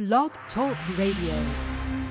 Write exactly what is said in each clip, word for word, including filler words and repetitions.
Blog Talk Radio.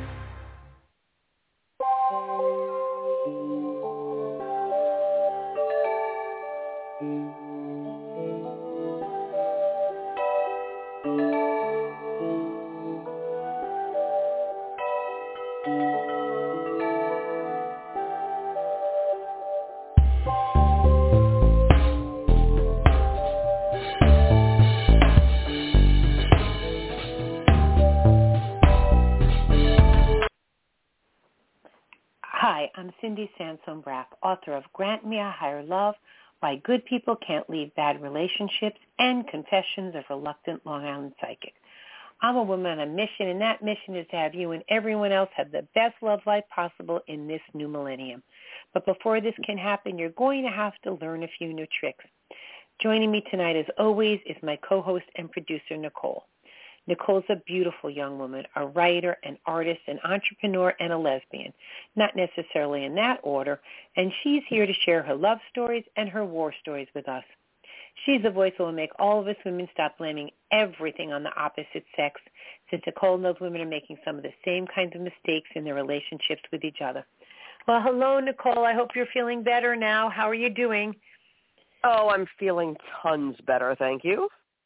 Hi, I'm Cindy Sansone Braff, author of Grant Me a Higher Love, Why Good People Can't Leave Bad Relationships, and Confessions of Reluctant Long Island Psychic. I'm a woman on a mission, and that mission is to have you and everyone else have the best love life possible in this new millennium. But before this can happen, you're going to have to learn a few new tricks. Joining me tonight, as always, is my co-host and producer, Nicole. Nicole's a beautiful young woman, a writer, an artist, an entrepreneur, and a lesbian, not necessarily in that order, and she's here to share her love stories and her war stories with us. She's the voice that will make all of us women stop blaming everything on the opposite sex, since Nicole knows women are making some of the same kinds of mistakes in their relationships with each other. Well, hello, Nicole. I hope you're feeling better now. How are you doing? Oh, I'm feeling tons better, thank you.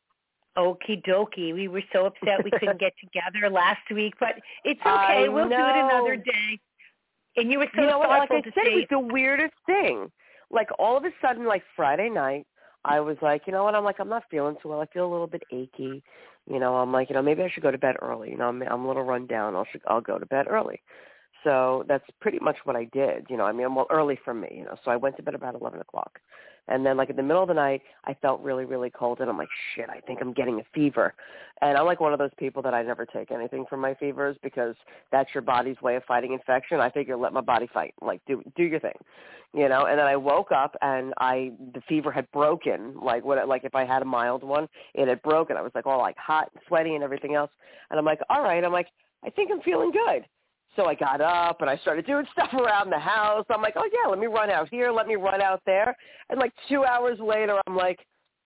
Okie dokie. We were so upset we couldn't get together last week, but it's okay. I we'll know. do it another day. And you were so you know, thoughtful like I to said, say. it was the weirdest thing. Like all of a sudden, like Friday night, I was like, you know what? I'm like, I'm not feeling too well. I feel a little bit achy. You know, I'm like, you know, maybe I should go to bed early. You know, I'm, I'm a little run down. I'll, I'll go to bed early. So that's pretty much what I did. You know, I mean, well, early for me, you know, so I went to bed about eleven o'clock. And then, like, in the middle of the night, I felt really, really cold, and I'm like, shit, I think I'm getting a fever. And I'm like one of those people that I never take anything for my fevers because that's your body's way of fighting infection. I figure let my body fight, like, do do your thing, you know. And then I woke up, and I the fever had broken, like, what, like if I had a mild one, it had broken. I was, like, all, like, hot and sweaty and everything else. And I'm like, all right, I'm like, I think I'm feeling good. So I got up and I started doing stuff around the house. I'm like, oh, yeah, let me run out here. Let me run out there. And like two hours later, I'm like,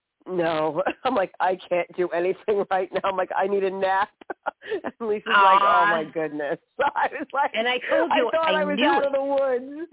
no. I'm like, I can't do anything right now. I'm like, I need a nap. And Lisa's Aww. like, oh, my goodness. So I was like, and I told you, I thought I, I was knew out it. of the woods.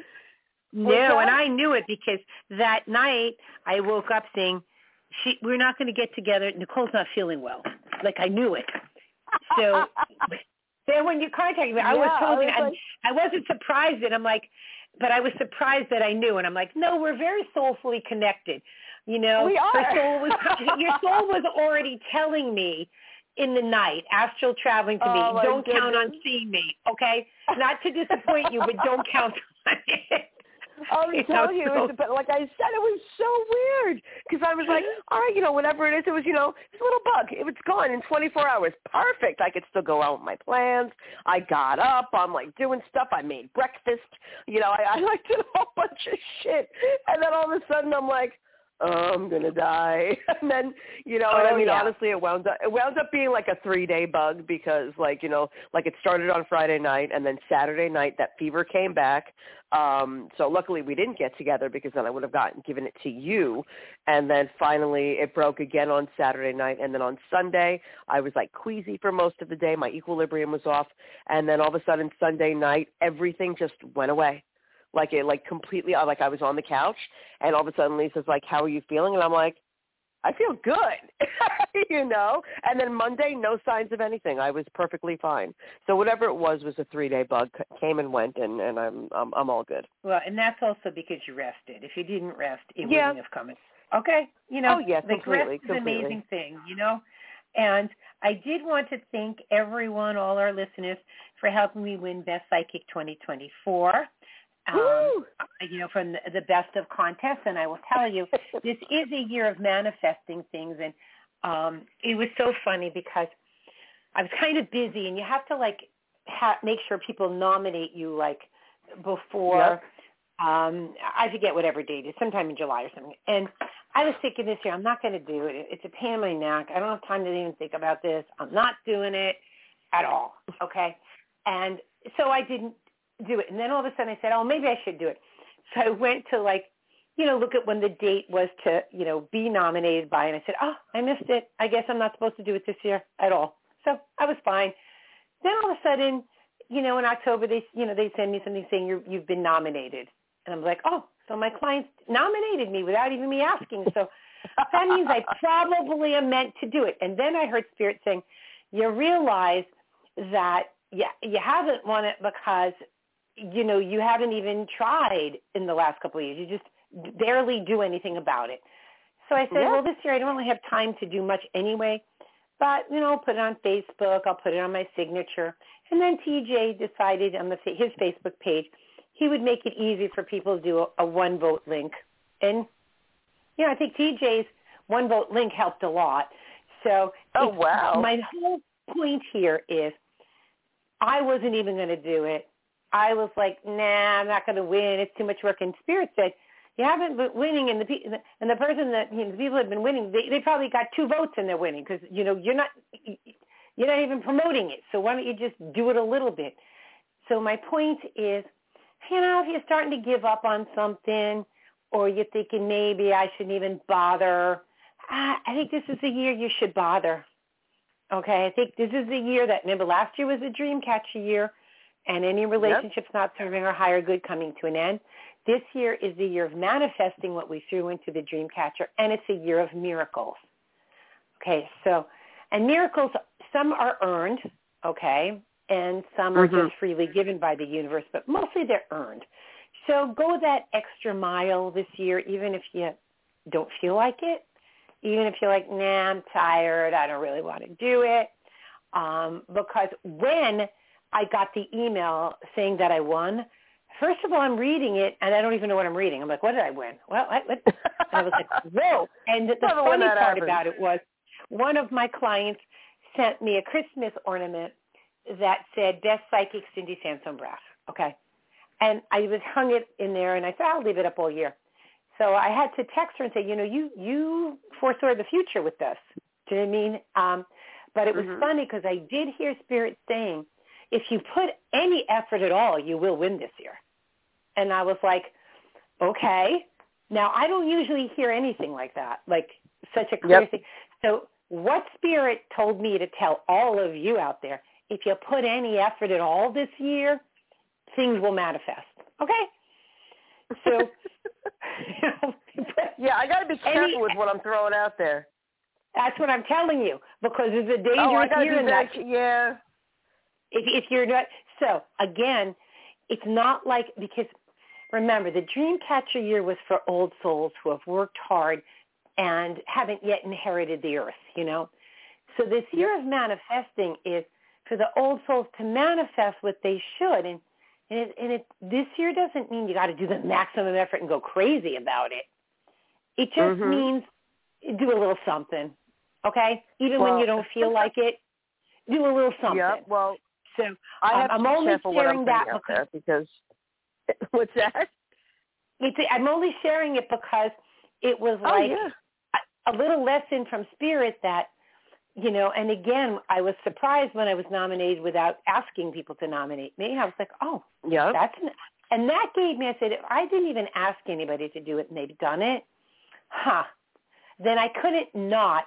No, and I knew it because that night I woke up saying, she, we're not going to get together. Nicole's not feeling well. Like, I knew it. So... Then when you contacted me, I yeah, was totally, I, was like, I wasn't surprised that I'm like, but I was surprised that I knew. And I'm like, no, we're very soulfully connected. You know, we are. Her soul was, your soul was already telling me in the night, astral traveling to oh me, don't goodness. count on seeing me, okay? Not to disappoint you, but don't count on it. I'm you telling know, you, so, it was, but like I said, it was so weird because I was like, all right, you know, whatever it is, it was, you know, it's a little bug. It was gone in twenty-four hours. Perfect. I could still go out with my plans. I got up. I'm like doing stuff. I made breakfast. You know, I, I like did a whole bunch of shit. And then all of a sudden I'm like, oh, I'm going to die. And then, you know, oh, and I mean, yeah. honestly, it wound up, it wound up being like a three-day bug because, like, you know, like it started on Friday night, and then Saturday night that fever came back. Um, so luckily we didn't get together because then I would have gotten given it to you. And then finally it broke again on Saturday night. And then on Sunday I was like queasy for most of the day. My equilibrium was off. And then all of a sudden Sunday night, everything just went away. Like it, like completely, like I was on the couch, and all of a sudden Lisa's like, how are you feeling? And I'm like, I feel good, you know? And then Monday, no signs of anything. I was perfectly fine. So whatever it was was a three-day bug, came and went, and, and I'm, I'm I'm all good. Well, and that's also because you rested. If you didn't rest, it yeah. wouldn't have come. Okay? You know, oh, yeah, the completely, rest is an completely. amazing thing, you know? And I did want to thank everyone, all our listeners, for helping me win Best Psychic twenty twenty-four. Um, you know, from the, the best of contests. And I will tell you, this is a year of manifesting things. And um, it was so funny because I was kind of busy, and you have to, like, ha- make sure people nominate you, like, before, yep. um, I forget whatever date it is, sometime in July or something. And I was thinking this year, I'm not going to do it. It's a pain in my neck. I don't have time to even think about this. I'm not doing it at all, okay? And so I didn't do it. And then all of a sudden I said, oh, maybe I should do it. So I went to, like, you know, look at when the date was to, you know, be nominated by, and I said, oh, I missed it. I guess I'm not supposed to do it this year at all. So I was fine. Then all of a sudden, you know, in October, they, you know, they send me something saying you're, you've been nominated. And I'm like, oh, so my clients nominated me without even me asking. So that means I probably am meant to do it. And then I heard Spirit saying, you realize that you, you haven't won it because, you know, you haven't even tried in the last couple of years. You just barely do anything about it. So I said, yeah. well, this year I don't really have time to do much anyway. But, you know, I'll put it on Facebook. I'll put it on my signature. And then T J decided on the, his Facebook page he would make it easy for people to do a, a one-vote link. And, you know, I think T J's one-vote link helped a lot. So oh, wow. My whole point here is I wasn't even going to do it. I was like, nah, I'm not going to win. It's too much work. And Spirit said, you haven't been winning, and the and the person that, you know, the people have been winning, they, they probably got two votes and they're winning because, you know, you're not you're not even promoting it. So why don't you just do it a little bit? So my point is, you know, if you're starting to give up on something or you're thinking maybe I shouldn't even bother, I, I think this is the year you should bother. Okay, I think this is the year that, remember last year was the Dreamcatcher year, and any relationships yep. not serving our higher good coming to an end. This year is the year of manifesting what we threw into the Dreamcatcher, and it's a year of miracles. Okay, so, and miracles, some are earned, okay, and some mm-hmm. are just freely given by the universe, but mostly they're earned. So go that extra mile this year, even if you don't feel like it, even if you're like, nah, I'm tired, I don't really want to do it, um, because when I got the email saying that I won, first of all, I'm reading it, and I don't even know what I'm reading. I'm like, what did I win? Well, I, what? And I was like, whoa. And the, the funny part happens. about it was one of my clients sent me a Christmas ornament that said, Best Psychic, Cindy Sansone Braff. Okay. And I was hung it in there, and I said, I'll leave it up all year. So I had to text her and say, you know, you, you foresaw the future with this. Do you know what I mean? Um, but it was mm-hmm. funny because I did hear Spirit saying, if you put any effort at all, you will win this year. And I was like, okay. Now, I don't usually hear anything like that, like such a clear yep. thing. So what Spirit told me to tell all of you out there, if you put any effort at all this year, things will manifest. Okay? So, you know, yeah, I got to be careful any, with what I'm throwing out there. That's what I'm telling you, because it's a dangerous oh, I gotta year. Be that, yeah. If, if you're not, so again, it's not like, because remember, the Dreamcatcher year was for old souls who have worked hard and haven't yet inherited the earth, you know. So this year of manifesting is for the old souls to manifest what they should. And, and, it, and it, this year doesn't mean you got to do the maximum effort and go crazy about it. It just mm-hmm. means do a little something, okay? Even well, when you don't feel like it, do a little something. Yeah, well, so I have um, to I'm be only careful sharing what I'm that out there because what's that? It's, I'm only sharing it because it was oh, like yeah. a, a little lesson from Spirit that, you know, and again, I was surprised when I was nominated without asking people to nominate me. I was like, oh, yeah, that's, an, and that gave me, I said, if I didn't even ask anybody to do it and they've done it, huh, then I couldn't not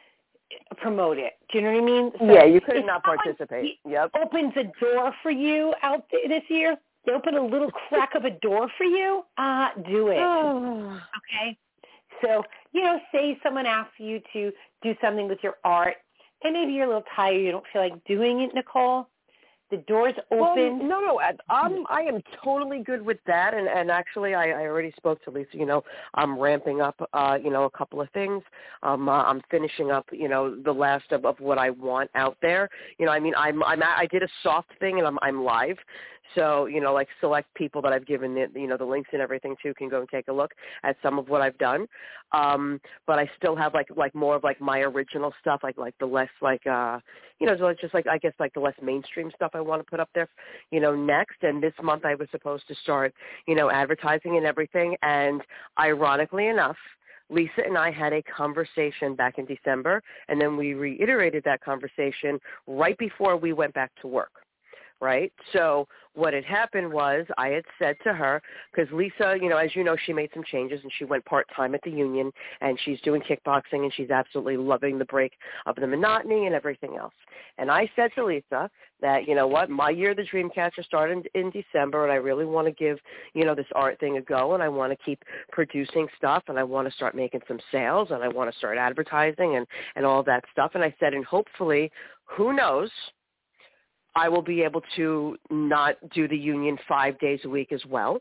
promote it. Do you know what I mean? So yeah, you could not participate. Yep. Opens a door for you out there this year. They open a little crack of a door for you. Uh, do it. Oh. Okay. So, you know, say someone asks you to do something with your art, and maybe you're a little tired, you don't feel like doing it, Nicole. The door's open. Well, no, no, I'm, I am totally good with that. And, and actually, I, I already spoke to Lisa. You know, I'm ramping up, uh, you know, a couple of things. Um, uh, I'm finishing up, you know, the last of, of what I want out there. You know, I mean, I'm, I'm, I did a soft thing, and I'm, I'm live. So, you know, like select people that I've given, the, you know, the links and everything to can go and take a look at some of what I've done. Um, but I still have like, like more of like my original stuff, like, like the less like, uh, you know, so it's just like, I guess like the less mainstream stuff I want to put up there, you know, next. And this month I was supposed to start, you know, advertising and everything. And ironically enough, Lisa and I had a conversation back in December, and then we reiterated that conversation right before we went back to work. right? So what had happened was I had said to her, because Lisa, you know, as you know, she made some changes and she went part-time at the union and she's doing kickboxing and she's absolutely loving the break of the monotony and everything else. And I said to Lisa that, you know what, my year, the Dreamcatcher, started in, in December and I really want to give, you know, this art thing a go and I want to keep producing stuff and I want to start making some sales and I want to start advertising and, and all that stuff. And I said, and hopefully, who knows, I will be able to not do the union five days a week as well.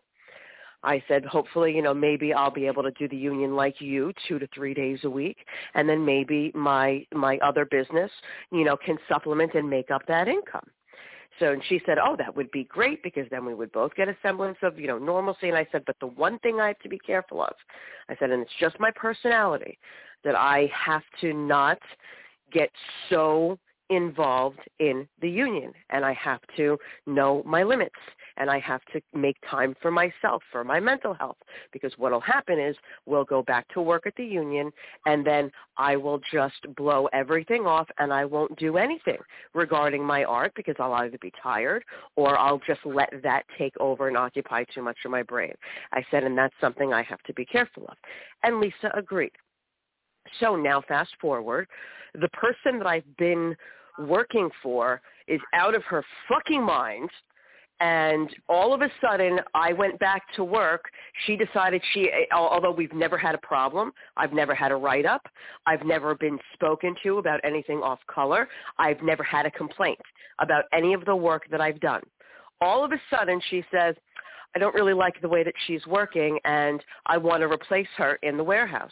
I said, hopefully, you know, maybe I'll be able to do the union like you, two to three days a week, and then maybe my my other business, you know, can supplement and make up that income. So, and she said, oh, that would be great because then we would both get a semblance of, you know, normalcy. And I said, but the one thing I have to be careful of, I said, and it's just my personality, that I have to not get so involved in the union, and I have to know my limits, and I have to make time for myself, for my mental health, because what will happen is we'll go back to work at the union, and then I will just blow everything off, and I won't do anything regarding my art because I'll either be tired or I'll just let that take over and occupy too much of my brain. I said, and that's something I have to be careful of. And Lisa agreed. So now fast forward, the person that I've been working for is out of her fucking mind, and all of a sudden I went back to work. She decided she, although we've never had a problem, I've never had a write-up, I've never been spoken to about anything off color, I've never had a complaint about any of the work that I've done. All of a sudden she says, I don't really like the way that she's working and I want to replace her in the warehouse.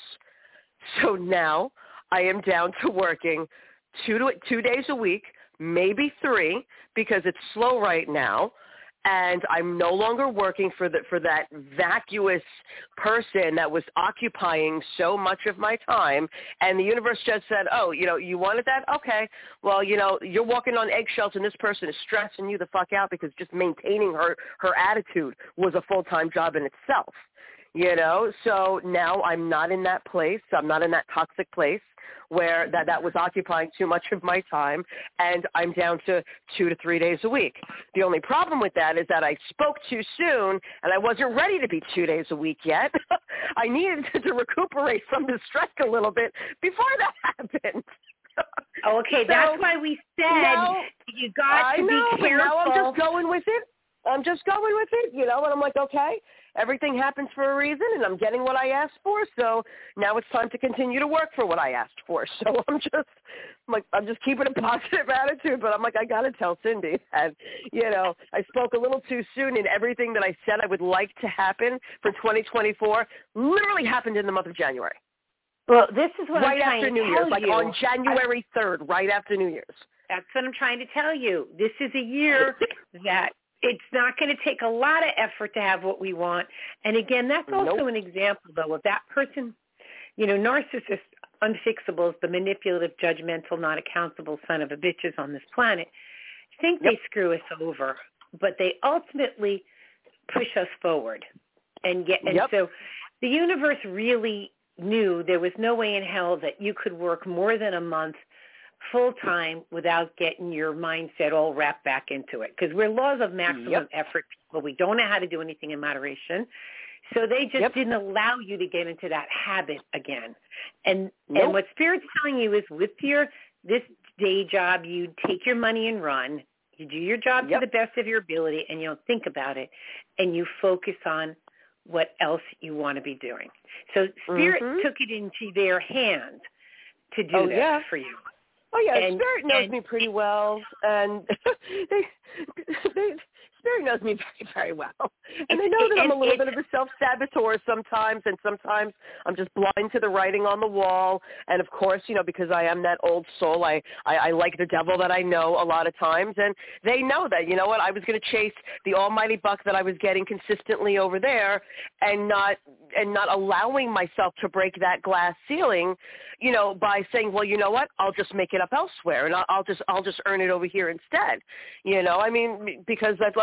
So now I am down to working two to, two days a week, maybe three, because it's slow right now, and I'm no longer working for the, for that vacuous person that was occupying so much of my time, and the universe just said, oh, you know, you wanted that? Okay. Well, you know, you're walking on eggshells, and this person is stressing you the fuck out because just maintaining her, her attitude was a full-time job in itself. You know, so now I'm not in that place. I'm not in that toxic place where that, that was occupying too much of my time, and I'm down to two to three days a week. The only problem with that is that I spoke too soon, and I wasn't ready to be two days a week yet. I needed to, to recuperate from the stress a little bit before that happened. Okay, so, that's why we said now, you got to know, be careful. Now I'm just going with it. I'm just going with it, you know, and I'm like, okay, everything happens for a reason, and I'm getting what I asked for, so now it's time to continue to work for what I asked for. So I'm just, I'm like, I'm just keeping a positive attitude, but I'm like, I got to tell Cindy that, you know, I spoke a little too soon, and everything that I said I would like to happen for twenty twenty-four literally happened in the month of January. Well, this is what right I'm trying after to New tell Year's, you. like on January third, right after New Year's. That's what I'm trying to tell you. This is a year that it's not going to take a lot of effort to have what we want. And again, that's also nope. an example, though, of that person, you know, narcissist, unfixables, the manipulative, judgmental, not accountable son of a bitches on this planet, think yep. they screw us over, but they ultimately push us forward. And get and yep. so the universe really knew there was no way in hell that you could work more than a month full-time without getting your mindset all wrapped back into it. Because we're laws of maximum yep. effort people. We don't know how to do anything in moderation. So they just yep. didn't allow you to get into that habit again. And nope. and what Spirit's telling you is with your this day job, you take your money and run. You do your job yep. to the best of your ability, and you don't think about it. And you focus on what else you want to be doing. So Spirit mm-hmm. took it into their hands to do oh, that yeah. for you. Oh, yeah, and, Spirit knows and, me pretty well, and they, they, Spirit knows me very, very well. And they know that I'm a little bit of a self-saboteur sometimes, and sometimes I'm just blind to the writing on the wall. And, of course, you know, because I am that old soul, I, I, I like the devil that I know a lot of times. And they know that, you know what, I was going to chase the almighty buck that I was getting consistently over there and not and not allowing myself to break that glass ceiling, you know, by saying, well, you know what, I'll just make it up elsewhere, and I'll, I'll just I'll just earn it over here instead. You know, I mean, because I've like,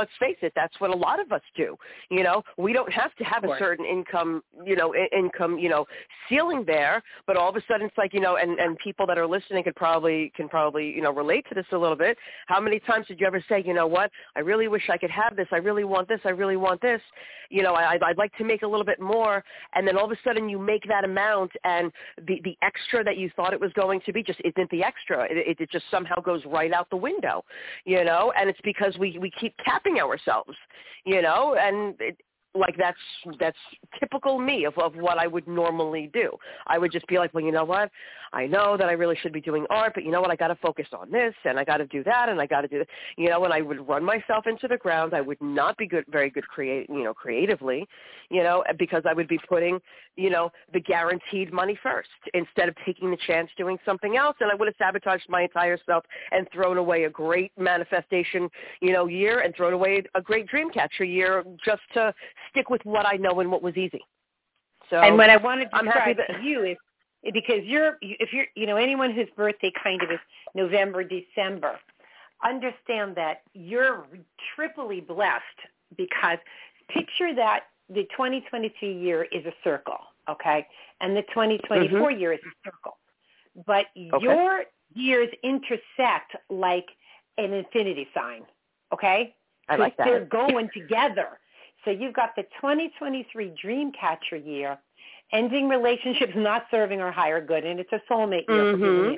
let's face it, that's what a lot of us do. You know, we don't have to have a certain income, you know, I- income, you know, ceiling there, but all of a sudden it's like, you know, and, and people that are listening could probably, can probably, you know, relate to this a little bit. How many times did you ever say, you know what, I really wish I could have this. I really want this. I really want this. You know, I, I'd like to make a little bit more. And then all of a sudden you make that amount and the, the extra that you thought it was going to be just isn't the extra. It, it just somehow goes right out the window, you know, and it's because we, we keep capping ourselves, you know, and it, like that's that's typical me of, of what I would normally do. I would just be like, well, you know what? I know that I really should be doing art, but you know what? I got to focus on this, and I got to do that, and I got to do that. You know, and I would run myself into the ground. I would not be good, very good, create, you know, creatively, you know, because I would be putting, you know, the guaranteed money first instead of taking the chance doing something else, and I would have sabotaged my entire self and thrown away a great manifestation, you know, year and thrown away a great dream catcher year just to stick with what I know and what was easy. So, and what I want to I'm happy describe that to you is, because you're, if you're, you know, anyone whose birthday kind of is November, December, understand that you're triply blessed, because picture that the twenty twenty-two year is a circle, okay, and the twenty twenty-four mm-hmm. year is a circle, but okay. your years intersect like an infinity sign, okay? I like that. They're going together. So you've got the twenty twenty-three Dreamcatcher year, ending relationships not serving our higher good, and it's a soulmate year. Mm-hmm.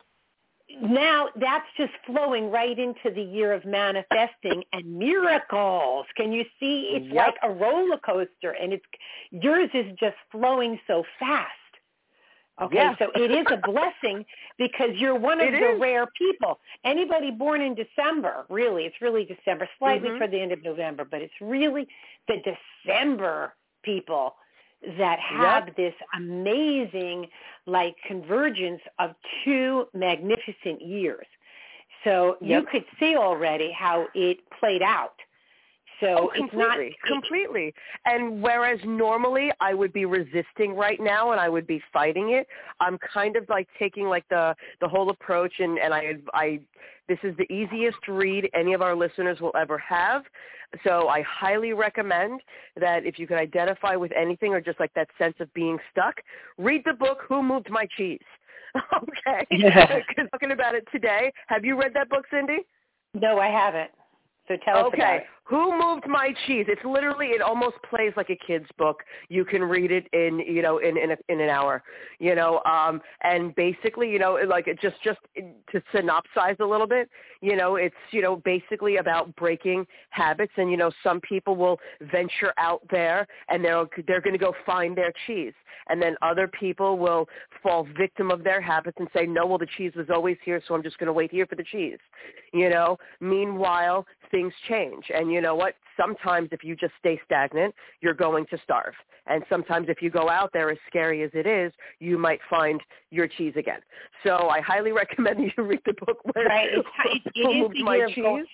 Now that's just flowing right into the year of manifesting and miracles. Can you see? It's yep. like a roller coaster, and it's yours is just flowing so fast. Okay, yeah. so it is a blessing because you're one of it the is. rare people. Anybody born in December, really, it's really December, slightly mm-hmm. toward the end of November, but it's really the December people that have yep. this amazing, like, convergence of two magnificent years. So yep. you could see already how it played out. So oh, it's not completely. And whereas normally I would be resisting right now and I would be fighting it, I'm kind of like taking like the, the whole approach, and, and I, I, this is the easiest read any of our listeners will ever have. So I highly recommend that if you can identify with anything or just like that sense of being stuck, read the book, Who Moved My Cheese? Okay. Yeah. Talking about it today. Have you read that book, Cindy? No, I haven't. So tell us okay. about it. Who Moved My Cheese? It's literally, it almost plays like a kid's book. You can read it in, you know, in in, a, in an hour, you know, um, and basically, you know, like it just just to synopsize a little bit, you know, it's, you know, basically about breaking habits, and you know, some people will venture out there and they're they're going to go find their cheese, and then other people will fall victim of their habits and say, no, well, the cheese was always here, so I'm just going to wait here for the cheese, you know. Meanwhile, things change. And you know what? Sometimes if you just stay stagnant, you're going to starve. And sometimes if you go out there, as scary as it is, you might find your cheese again. So I highly recommend you read the book. Where right. It's, it, it is the my year cheese. Of gold.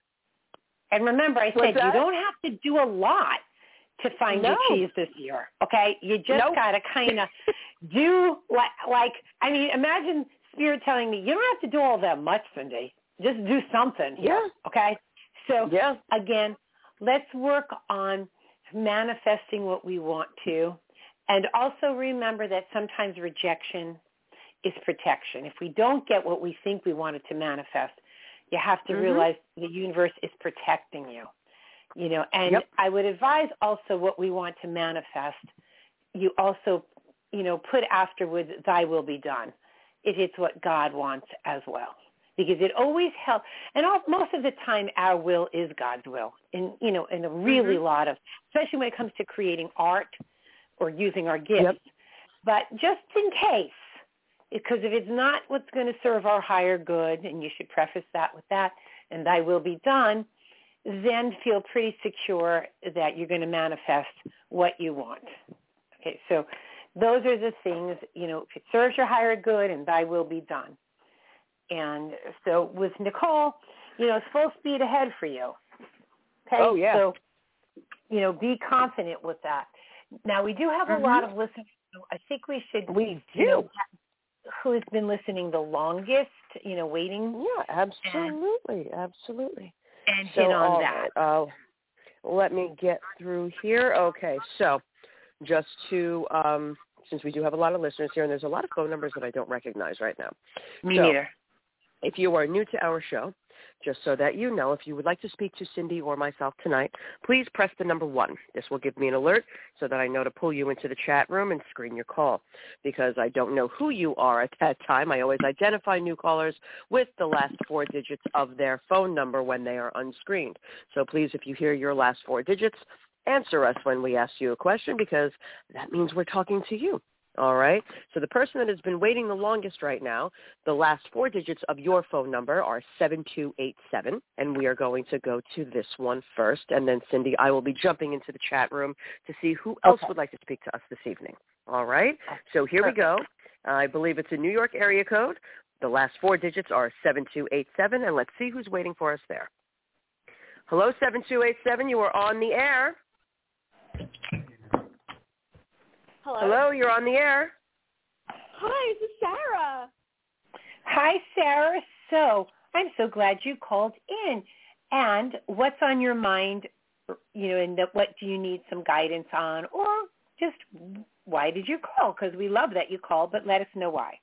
And remember, I What's said that? you don't have to do a lot to find no. your cheese this year, okay? You just nope. got to kind of do, like, like, I mean, imagine Spirit telling me, you don't have to do all that much, Cindy. Just do something here, yeah. okay? So, yeah. again, let's work on manifesting what we want to. And also remember that sometimes rejection is protection. If we don't get what we think we wanted to manifest, you have to mm-hmm. realize the universe is protecting you. You know, and yep. I would advise also what we want to manifest, you also, you know, put afterwards, thy will be done, if it's what God wants as well. Because it always helps, and all, most of the time our will is God's will, in, you know, in a really mm-hmm. lot of, especially when it comes to creating art or using our gifts. Yep. But just in case, because if it's not what's going to serve our higher good, and you should preface that with that, and thy will be done, then feel pretty secure that you're going to manifest what you want. Okay, so those are the things, you know, if it serves your higher good, and thy will be done. And so with Nicole, you know, it's full speed ahead for you. Okay? Oh, yeah. So, you know, be confident with that. Now, we do have mm-hmm. a lot of listeners. So I think we should, we do. You know, who's been listening the longest, you know, waiting. Yeah, absolutely, and, absolutely. And so, hit on all that. right, uh, let me get through here. Okay, so just to, um, since we do have a lot of listeners here, and there's a lot of phone numbers that I don't recognize right now. Me so, neither. If you are new to our show, just so that you know, if you would like to speak to Cindy or myself tonight, please press the number one. This will give me an alert so that I know to pull you into the chat room and screen your call. Because I don't know who you are at that time, I always identify new callers with the last four digits of their phone number when they are unscreened. So please, if you hear your last four digits, answer us when we ask you a question, because that means we're talking to you. All right. So the person that has been waiting the longest right now, the last four digits of your phone number are seven two eight seven, and we are going to go to this one first. And then, Cindy, I will be jumping into the chat room to see who else Okay. would like to speak to us this evening. All right. So here we go. I believe it's a New York area code. The last four digits are seven two eight seven, and let's see who's waiting for us there. Hello, seven two eight seven. You are on the air. Hello. Hello, you're on the air. Hi, this is Sarah. Hi, Sarah. So I'm so glad you called in. And what's on your mind, you know, and what do you need some guidance on, or just why did you call? Because we love that you called, but let us know why.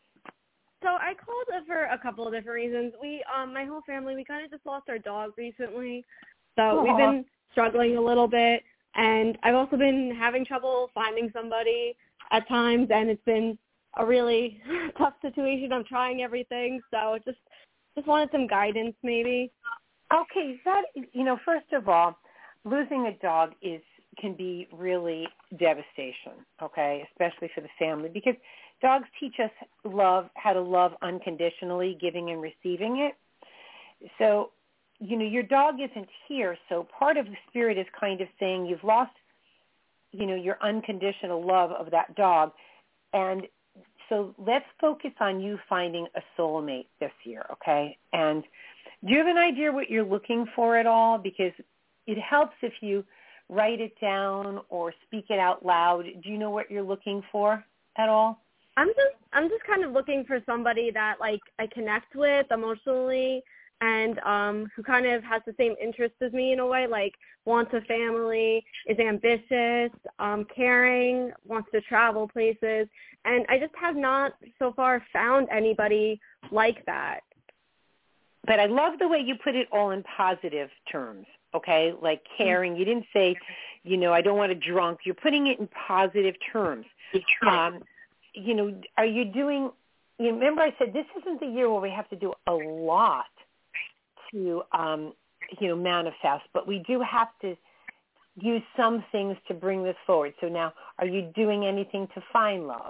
So I called for a couple of different reasons. We, um, my whole family, we kind of just lost our dog recently. So Aww. We've been struggling a little bit. And I've also been having trouble finding somebody at times, and it's been a really tough situation. I'm trying everything, so just just wanted some guidance maybe. Okay, that, you know, first of all, losing a dog is can be really devastation, okay, especially for the family, because dogs teach us love, how to love unconditionally, giving and receiving it. So, you know, your dog isn't here, so part of the spirit is kind of saying you've lost, you know, your unconditional love of that dog. And so let's focus on you finding a soulmate this year, okay? And do you have an idea what you're looking for at all? Because it helps if you write it down or speak it out loud. Do you know what you're looking for at all? I'm just I'm just kind of looking for somebody that, like, I connect with emotionally, and um, who kind of has the same interests as me in a way, like wants a family, is ambitious, um, caring, wants to travel places. And I just have not so far found anybody like that. But I love the way you put it all in positive terms, okay, like caring. You didn't say, you know, I don't want a drunk. You're putting it in positive terms. Um, you know, are you doing, you remember I said this isn't the year where we have to do a lot to, um, you know, manifest, but we do have to use some things to bring this forward. So now, are you doing anything to find love?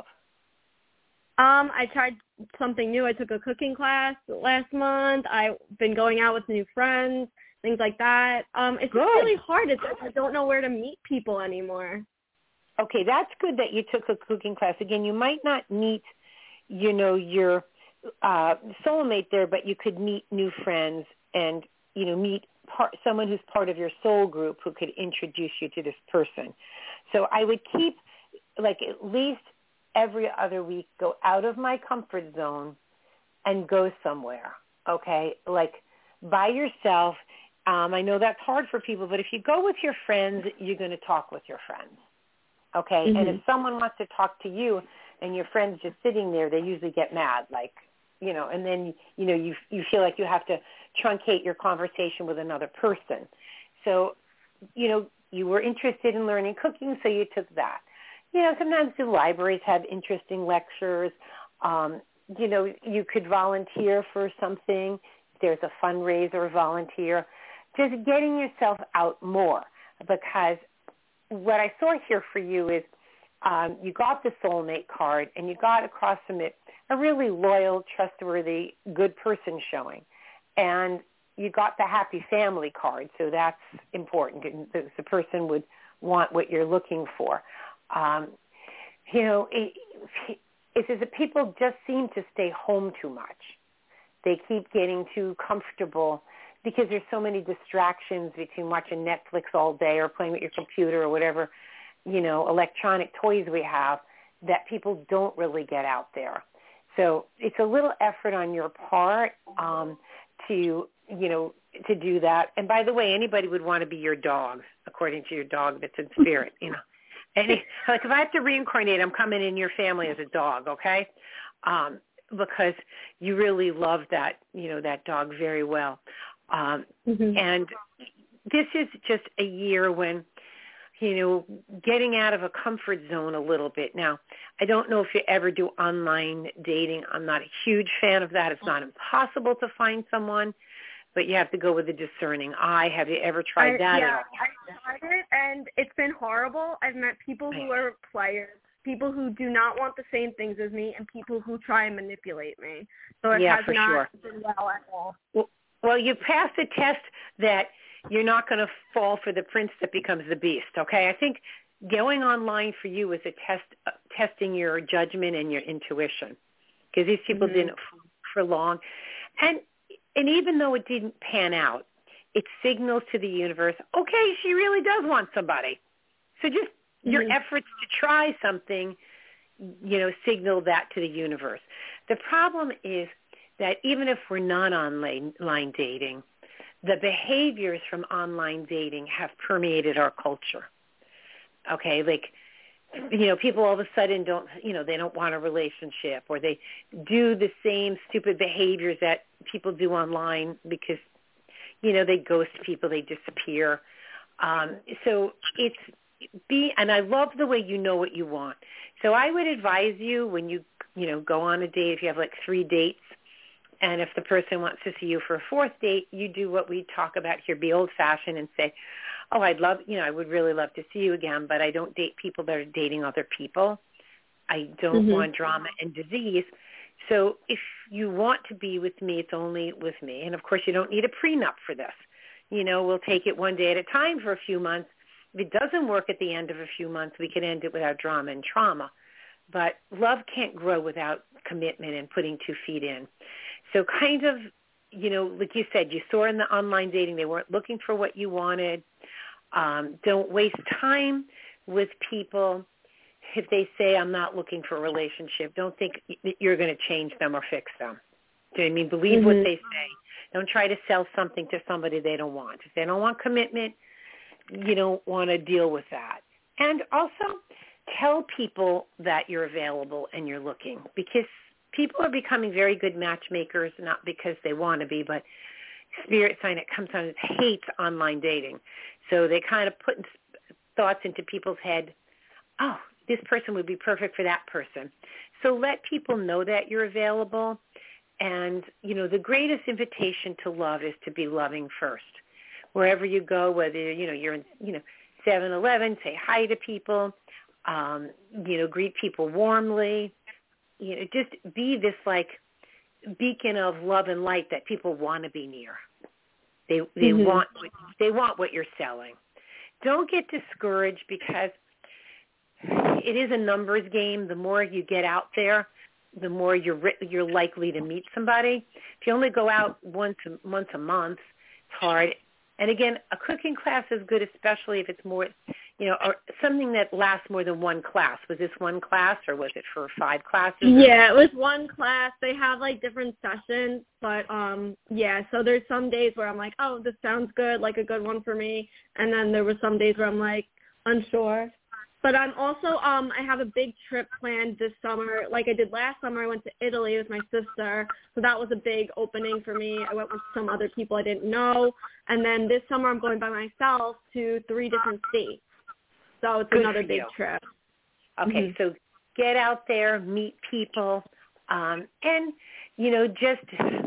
Um, I tried something new. I took a cooking class last month. I've been going out with new friends, things like that. Um, it's Good. just really hard. It's like I don't know where to meet people anymore. Okay, that's good that you took a cooking class. Again, you might not meet, you know, your uh, soulmate there, but you could meet new friends and, you know, meet part, someone who's part of your soul group who could introduce you to this person. So I would keep, like, at least every other week, go out of my comfort zone and go somewhere, okay? Like, by yourself. Um, I know that's hard for people, but if you go with your friends, you're going to talk with your friends, okay? Mm-hmm. And if someone wants to talk to you and your friend's just sitting there, they usually get mad, like, you know, and then, you know, you you feel like you have to truncate your conversation with another person. So, you know, you were interested in learning cooking, so you took that. You know, sometimes the libraries have interesting lectures. Um, you know, you could volunteer for something. If there's a fundraiser, volunteer. Just getting yourself out more, because what I saw here for you is um, you got the soulmate card and you got across from it a really loyal, trustworthy, good person showing. And you got the happy family card, so that's important. The, the person would want what you're looking for. Um, you know, it, it's as if people just seem to stay home too much. They keep getting too comfortable because there's so many distractions between watching Netflix all day or playing with your computer or whatever, you know, electronic toys we have, that people don't really get out there. So it's a little effort on your part um, to, you know, to do that. And by the way, anybody would want to be your dog, according to your dog that's in spirit, you know. And it, like if I have to reincarnate, I'm coming in your family as a dog, okay? Um, because you really love that, you know, that dog very well. Um, mm-hmm. And this is just a year when, you know, getting out of a comfort zone a little bit. Now, I don't know if you ever do online dating. I'm not a huge fan of that. It's not impossible to find someone, but you have to go with a discerning eye. Have you ever tried I, that yeah, at all? I tried it, and it's been horrible. I've met people who are players, people who do not want the same things as me, and people who try and manipulate me. So it yeah, has for not sure. been well at all. Well, well, you passed the test that you're not going to fall for the prince that becomes the beast, okay? I think going online for you is a test, uh, testing your judgment and your intuition, because these people mm-hmm. didn't f- for long. And and even though it didn't pan out, it signals to the universe, okay, she really does want somebody. So just mm-hmm. your efforts to try something, you know, signal that to the universe. The problem is that even if we're not online dating, the behaviors from online dating have permeated our culture. Okay, like, you know, people all of a sudden don't, you know, they don't want a relationship, or they do the same stupid behaviors that people do online because, you know, they ghost people, they disappear. Um, so it's be, and I love the way you know what you want. So I would advise you when you, you know, go on a date, if you have like three dates, and if the person wants to see you for a fourth date, you do what we talk about here, be old-fashioned and say, oh, I'd love, you know, I would really love to see you again, but I don't date people that are dating other people. I don't mm-hmm. want drama and disease. So if you want to be with me, it's only with me. And, of course, you don't need a prenup for this. You know, we'll take it one day at a time for a few months. If it doesn't work at the end of a few months, we can end it without drama and trauma. But love can't grow without commitment and putting two feet in. So kind of, you know, like you said, you saw in the online dating, they weren't looking for what you wanted. Um, don't waste time with people. If they say, I'm not looking for a relationship, don't think you're going to change them or fix them. Do you know what I mean? Believe mm-hmm. what they say. Don't try to sell something to somebody they don't want. If they don't want commitment, you don't want to deal with that. And also tell people that you're available and you're looking, because people are becoming very good matchmakers, not because they want to be, but spirit sign, it comes on, it hates online dating. So they kind of put thoughts into people's head, oh, this person would be perfect for that person. So let people know that you're available. And, you know, the greatest invitation to love is to be loving first. Wherever you go, whether, you know, you're in, you know, seven eleven, say hi to people, um, you know, greet people warmly. You know, just be this like beacon of love and light that people want to be near. They they mm-hmm. want they want what you're selling. Don't get discouraged, because it is a numbers game. The more you get out there, the more you're you're likely to meet somebody. If you only go out once a, once a month, it's hard. And again, a cooking class is good, especially if it's more, you know, or something that lasts more than one class. Was this one class, or was it for five classes? Yeah, it was one class. They have like different sessions, but um, yeah. So there's some days where I'm like, oh, this sounds good, like a good one for me, and then there were some days where I'm like unsure. But I'm also, um, I have a big trip planned this summer. Like I did last summer, I went to Italy with my sister. So that was a big opening for me. I went with some other people I didn't know. And then this summer, I'm going by myself to three different states. So it's Good another big you. trip. Okay, mm-hmm. so get out there, meet people, um, and, you know, just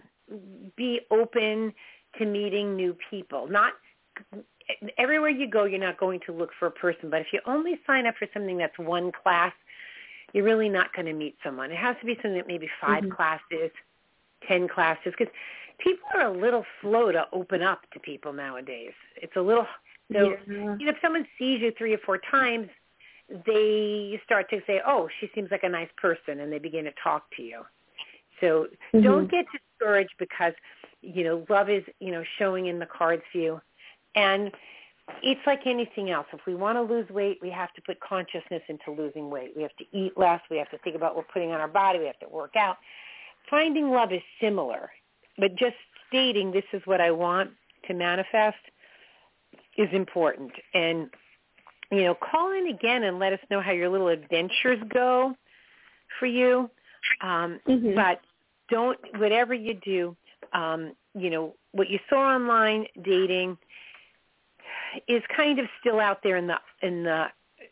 be open to meeting new people. Not everywhere you go, you're not going to look for a person, but if you only sign up for something that's one class, you're really not going to meet someone. It has to be something that maybe five mm-hmm. classes, ten classes, because people are a little slow to open up to people nowadays. It's a little, so yeah. you know, if someone sees you three or four times, they start to say, oh, she seems like a nice person, and they begin to talk to you. So mm-hmm. don't get discouraged, because, you know, love is, you know, showing in the cards for you. And it's like anything else. If we want to lose weight, we have to put consciousness into losing weight. We have to eat less. We have to think about what we're putting on our body. We have to work out. Finding love is similar, but just stating this is what I want to manifest is important. And, you know, call in again and let us know how your little adventures go for you. Um, mm-hmm. But don't, whatever you do, um, you know, what you saw online dating is kind of still out there in the in the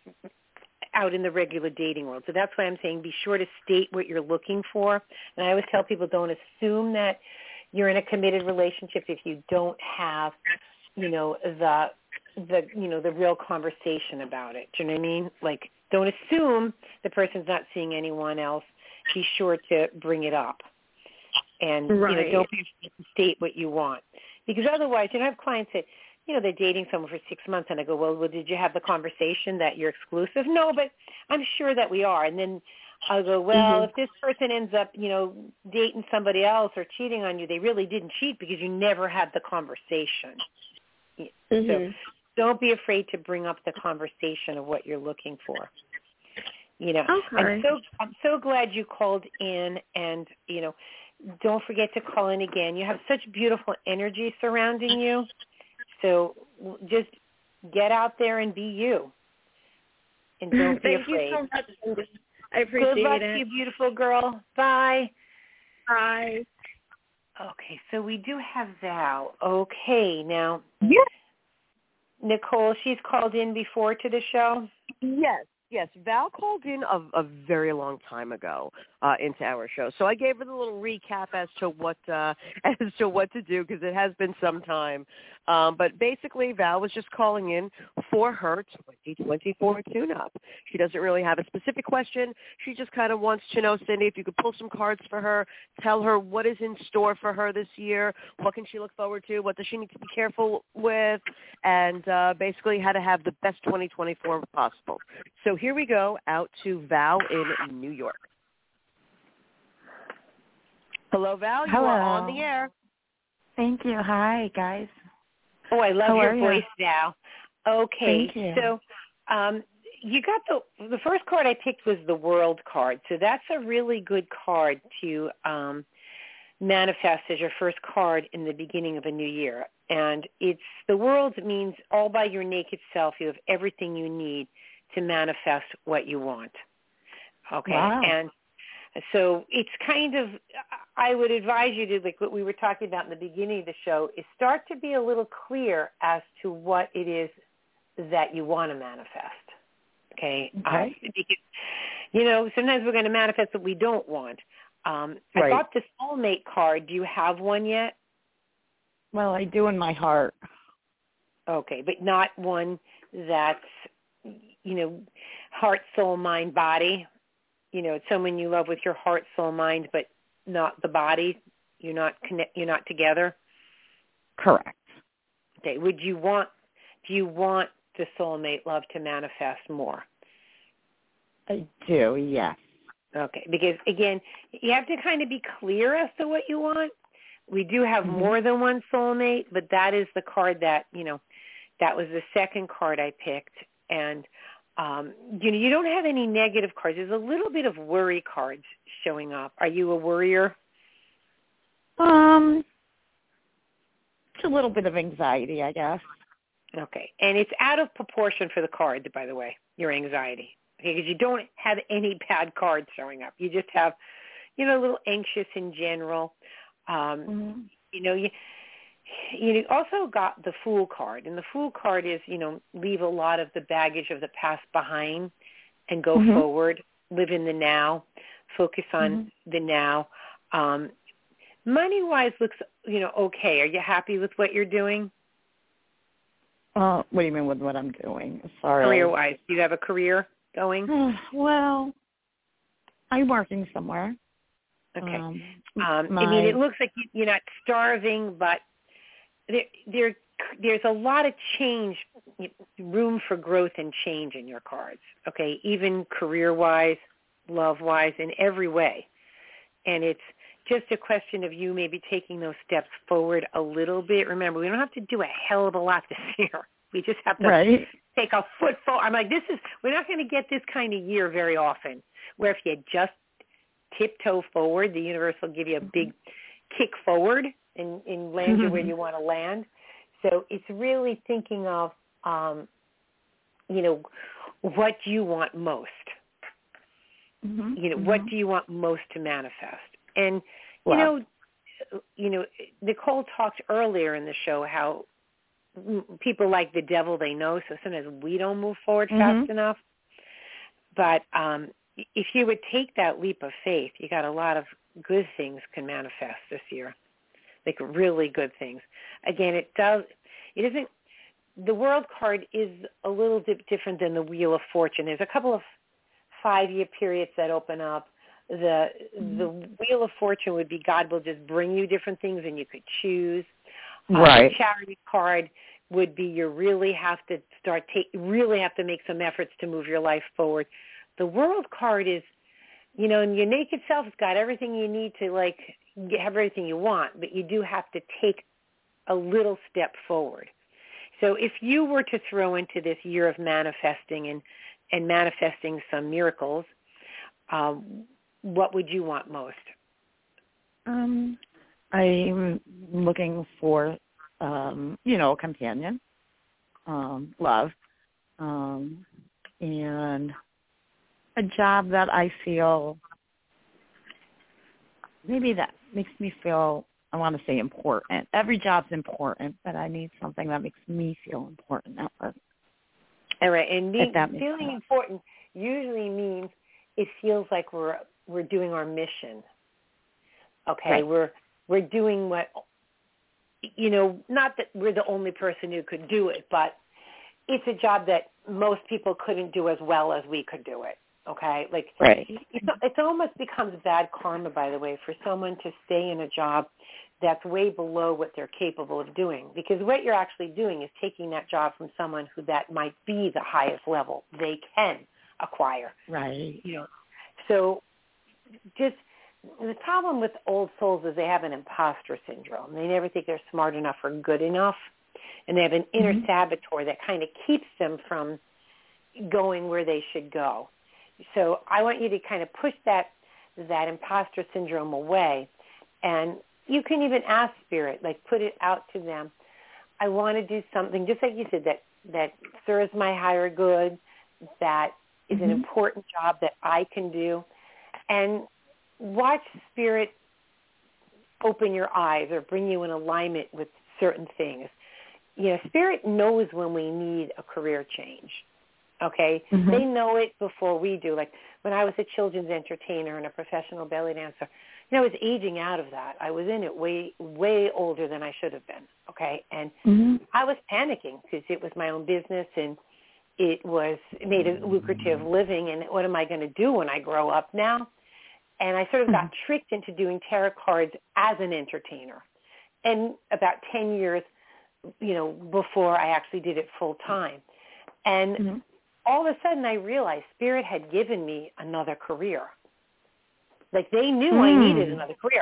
out in the regular dating world. So that's why I'm saying be sure to state what you're looking for. And I always tell people don't assume that you're in a committed relationship if you don't have, you know, the the you know the real conversation about it. Do you know what I mean? Like, don't assume the person's not seeing anyone else. Be sure to bring it up, and right. you know, don't be afraid to state what you want, because otherwise, you know, I have clients that, you know, they're dating someone for six months, and I go, well, well, did you have the conversation that you're exclusive? No, but I'm sure that we are. And then I'll go, well, mm-hmm. if this person ends up, you know, dating somebody else or cheating on you, they really didn't cheat because you never had the conversation. Mm-hmm. So don't be afraid to bring up the conversation of what you're looking for. You know, okay. I'm so I'm so glad you called in, and you know, don't forget to call in again. You have such beautiful energy surrounding you. So just get out there and be you, and don't be Thank afraid. you so much, Cindy. I appreciate it. Good luck it. to you, beautiful girl. Bye. Bye. Okay, so we do have Val. Okay, now, Yes. Nicole, she's called in before to the show? Yes. Yes, Val called in a, a very long time ago uh, into our show, so I gave her the little recap as to what uh, as to what to do because it has been some time. Um, but basically, Val was just calling in for her twenty twenty-four tune-up. She doesn't really have a specific question. She just kind of wants to know, Cindy, if you could pull some cards for her, tell her what is in store for her this year, what can she look forward to, what does she need to be careful with, and uh, basically how to have the best twenty twenty-four possible. So here we go, out to Val in New York. Hello, Val. You Hello. are on the air. Thank you. Hi, guys. Oh, I love How your are voice, you? Val. Okay, Thank you. so um, you got the the first card I picked was the World card. So that's a really good card to um, manifest as your first card in the beginning of a new year. And it's the World means all by your naked self. You have everything you need to manifest what you want. Okay, wow. and so it's kind of, I would advise you to, like what we were talking about in the beginning of the show, is start to be a little clear as to what it is that you want to manifest. Okay? Okay. Um, because, you know, sometimes we're going to manifest what we don't want. Um, I Right. bought the soulmate card. Do you have one yet? Well, I do in my heart. Okay, but not one that's, you know, heart, soul, mind, body. You know, it's someone you love with your heart, soul, mind, but not the body. You're not connect. You're not together. Correct. Okay. Would you want? Do you want the soulmate love to manifest more? I do, yes. Okay. Because again, you have to kind of be clear as to what you want. We do have Mm-hmm. more than one soulmate, but that is the card that, you know, that was the second card I picked, and. Um, you know, you don't have any negative cards. There's a little bit of worry cards showing up. Are you a worrier? Um, it's a little bit of anxiety, I guess. Okay. And it's out of proportion for the card, by the way, your anxiety. Okay, because you don't have any bad cards showing up. You just have, you know, a little anxious in general. Um, Mm-hmm. You know, you you also got the Fool card. And the Fool card is, you know, leave a lot of the baggage of the past behind and go Mm-hmm. forward, live in the now, focus on Mm-hmm. the now. Um, money-wise looks, you know, okay. Are you happy with what you're doing? Uh, what do you mean with what I'm doing? Sorry. Career-wise, do you have a career going? Well, I'm working somewhere. Okay. Um, Um, my, I mean, it looks like you- you're not starving, but there, there, there's a lot of change, room for growth and change in your cards, okay, even career-wise, love-wise, in every way. And it's just a question of you maybe taking those steps forward a little bit. Remember, we don't have to do a hell of a lot this year. We just have to right. take a foot forward. I'm like, this is, we're not going to get this kind of year very often, where if you just tiptoe forward, the universe will give you a big kick forward and, and land you where you want to land. So it's really thinking of, um, you know, what do you want most? Mm-hmm. You know, mm-hmm. what do you want most to manifest? And, you Love. know, you know, Nicole talked earlier in the show how people like the devil they know, so sometimes we don't move forward mm-hmm. fast enough. But um, if you would take that leap of faith, you got a lot of good things can manifest this year, like really good things. Again, it does, it isn't, the world card is a little bit different than the Wheel of Fortune. There's a couple of five-year periods that open up. The mm-hmm. the Wheel of Fortune would be God will just bring you different things and you could choose. Right. Uh, the Charity card would be you really have to start take really have to make some efforts to move your life forward. The World card is, you know, and your naked self has got everything you need to like get, have everything you want, but you do have to take a little step forward. So if you were to throw into this year of manifesting and and manifesting some miracles, um, what would you want most? Um, I'm looking for, um, you know, a companion, um, love, um, and a job that I feel, maybe that makes me feel, I want to say important. Every job's important, but I need something that makes me feel important at work. All right, and me, feeling sense. important usually means it feels like we're we're doing our mission. Okay, right. we're we're doing what, you know, not that we're the only person who could do it, but it's a job that most people couldn't do as well as we could do it. Okay, like right. it's, it almost becomes bad karma, by the way, for someone to stay in a job that's way below what they're capable of doing, because what you're actually doing is taking that job from someone who that might be the highest level they can acquire. Right. You know, so just the problem with old souls is they have an imposter syndrome. They never think they're smart enough or good enough, and they have an inner mm-hmm. saboteur that kind of keeps them from going where they should go. So I want you to kind of push that that imposter syndrome away, and you can even ask Spirit, like put it out to them. I want to do something, just like you said, that, that serves my higher good, that is mm-hmm. an important job that I can do. And watch Spirit open your eyes or bring you in alignment with certain things. You know, Spirit knows when we need a career change. Okay? Mm-hmm. They know it before we do. Like when I was a children's entertainer and a professional belly dancer, you know, I was aging out of that. I was in it way, way older than I should have been, okay? And mm-hmm. I was panicking because it was my own business and it was it made a lucrative living, and what am I going to do when I grow up now? And I sort of mm-hmm. got tricked into doing tarot cards as an entertainer. And about ten years, you know, before I actually did it full time. And mm-hmm. all of a sudden I realized Spirit had given me another career. Like they knew mm. I needed another career.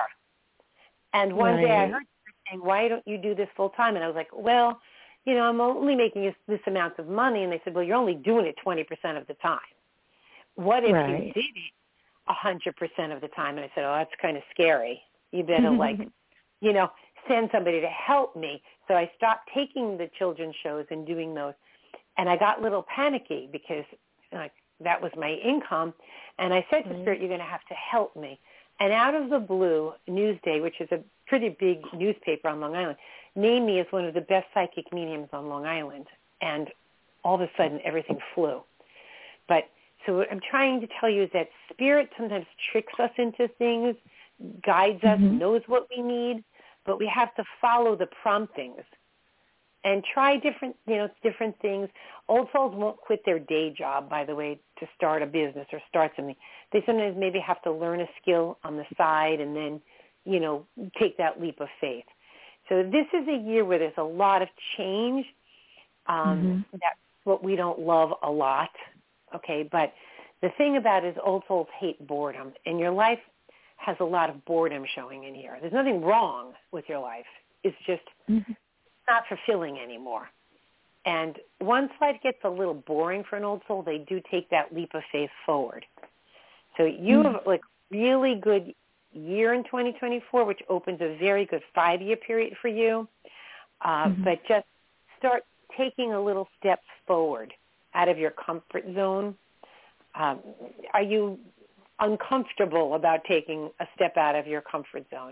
And one right. day I heard her saying, why don't you do this full time? And I was like, well, you know, I'm only making this, this amount of money. And they said, well, you're only doing it twenty percent of the time. What if right. you did it one hundred percent of the time? And I said, oh, that's kind of scary. You better like, you know, send somebody to help me. So I stopped taking the children's shows and doing those. And I got a little panicky because like that was my income. And I said to mm-hmm. Spirit, you're going to have to help me. And out of the blue, Newsday, which is a pretty big newspaper on Long Island, named me as one of the best psychic mediums on Long Island. And all of a sudden, everything flew. But so what I'm trying to tell you is that Spirit sometimes tricks us into things, guides us, mm-hmm. knows what we need, but we have to follow the promptings and try different, you know, different things. Old souls won't quit their day job, by the way, to start a business or start something. They sometimes maybe have to learn a skill on the side and then, you know, take that leap of faith. So this is a year where there's a lot of change. Um, mm-hmm. That's what we don't love a lot, okay? But the thing about it is old souls hate boredom, and your life has a lot of boredom showing in here. There's nothing wrong with your life. It's just mm-hmm. not fulfilling anymore. And once life gets a little boring for an old soul, they do take that leap of faith forward. So you mm-hmm. have like really good year in twenty twenty-four, which opens a very good five-year period for you. uh, mm-hmm. but just start taking a little step forward out of your comfort zone. Um, are you uncomfortable about taking a step out of your comfort zone?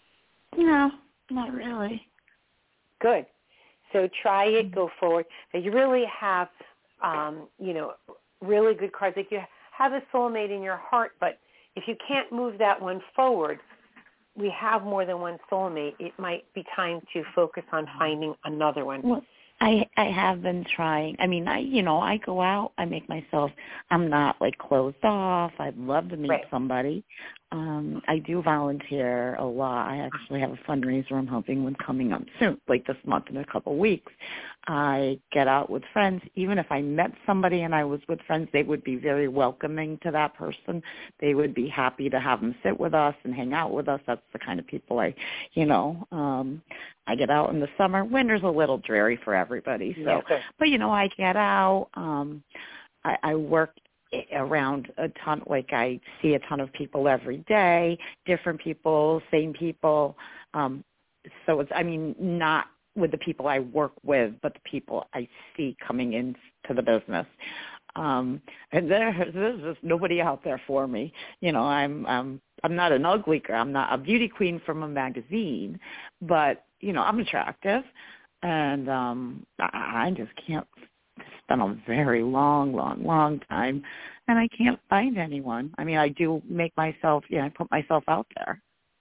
No, not really. Good. So try it, go forward. But you really have, um, you know, really good cards. Like you have a soulmate in your heart, but if you can't move that one forward, we have more than one soulmate. It might be time to focus on finding another one. Well, I I have been trying. I mean, I you know, I go out, I make myself, I'm not like closed off. I'd love to meet Right. somebody. Um, I do volunteer a lot. I actually have a fundraiser I'm helping with coming up soon, like this month in a couple of weeks. I get out with friends. Even if I met somebody and I was with friends, they would be very welcoming to that person. They would be happy to have them sit with us and hang out with us. That's the kind of people I, you know, um, I get out in the summer. Winter's a little dreary for everybody. So, Yes, but, you know, I get out. Um, I, I work around a ton, like I see a ton of people every day, different people, same people. Um, so it's, I mean, not with the people I work with, but the people I see coming into the business. Um, and there, there's just nobody out there for me. You know, I'm, I'm, I'm not an ugly girl. I'm not a beauty queen from a magazine, but, you know, I'm attractive, and um, I, I just can't spend a very long, long, long time, and I can't find anyone. I mean, I do make myself, yeah, you know, I put myself out there.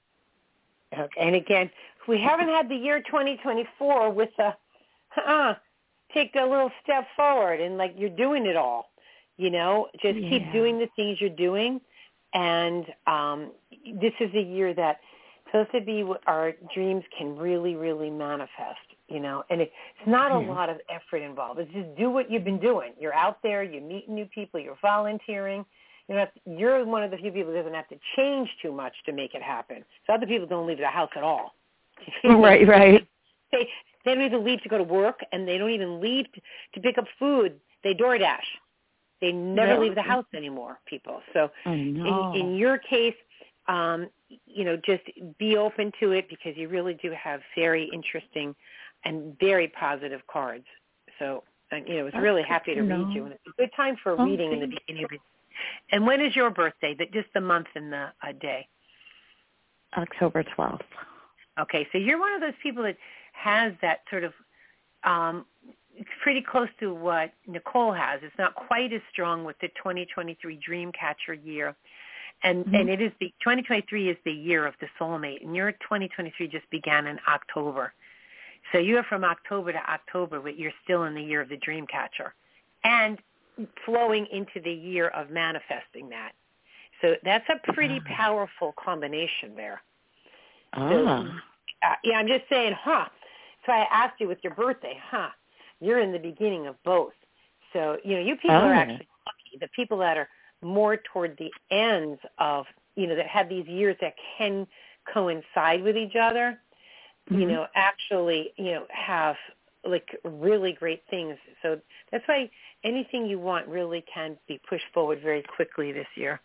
Okay. And again, we haven't had the year twenty twenty-four with the, uh, take a little step forward and like you're doing it all, you know, just Yeah. keep doing the things you're doing. And um, this is a year that supposed to be our dreams can really, really manifest, you know, and it, it's not a Yeah. lot of effort involved. It's just do what you've been doing. You're out there, you're meeting new people, you're volunteering. You know, you're one of the few people who doesn't have to change too much to make it happen. So other people don't leave the house at all. Right, right. They, they don't even leave to go to work, and they don't even leave to, to pick up food. They DoorDash. They never Really? leave the house anymore, people. So I know. in, in your case, um, you know, just be open to it because you really do have very interesting and very positive cards. So, and, you know, I was That's really good happy to to read know. you. And it's a good time for Oh, reading in the thank beginning of it. And when is your birthday? That just the month and the uh, day. October twelfth. Okay, so you're one of those people that has that sort of, um, it's pretty close to what Nicole has. It's not quite as strong with the twenty twenty-three Dreamcatcher year. And Mm-hmm. and it is the twenty twenty-three is the year of the soulmate, and your twenty twenty-three just began in October. So you are from October to October, but you're still in the year of the Dreamcatcher. And flowing into the year of manifesting that. So that's a pretty Ah. powerful combination there. Ah. So, uh, yeah, I'm just saying, huh. So I asked you with your birthday, huh, you're in the beginning of both. So, you know, you people Oh. are actually lucky. The people that are more toward the ends of, you know, that have these years that can coincide with each other, Mm-hmm. you know, actually, you know, have like really great things. So that's why anything you want really can be pushed forward very quickly this year.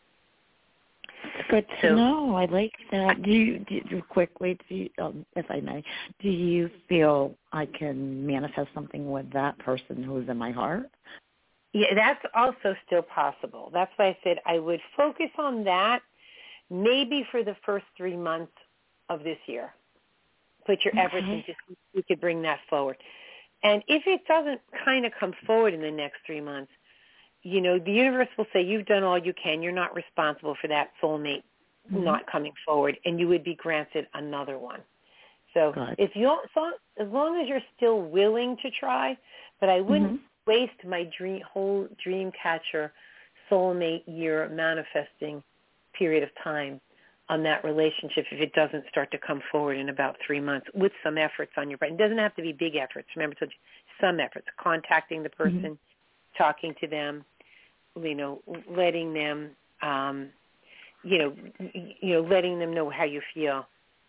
It's good to So, know. I like that. Do you, do you quickly, do you, um, if I may, do you feel I can manifest something with that person who's in my heart? yeah, that's also still possible. That's why I said I would focus on that maybe for the first three months of this year. Put your Okay. efforts into you could bring that forward. And if it doesn't kind of come forward in the next three months, you know, the universe will say you've done all you can. You're not responsible for that soulmate mm-hmm. not coming forward, and you would be granted another one. So Good. if you so, as long as you're still willing to try, but I wouldn't mm-hmm. waste my dream whole dream catcher soulmate year manifesting period of time on that relationship if it doesn't start to come forward in about three months with some efforts on your part. It doesn't have to be big efforts. Remember, so some efforts, contacting the person, mm-hmm. talking to them, you know, letting them, um, you know, you know, letting them know how you feel.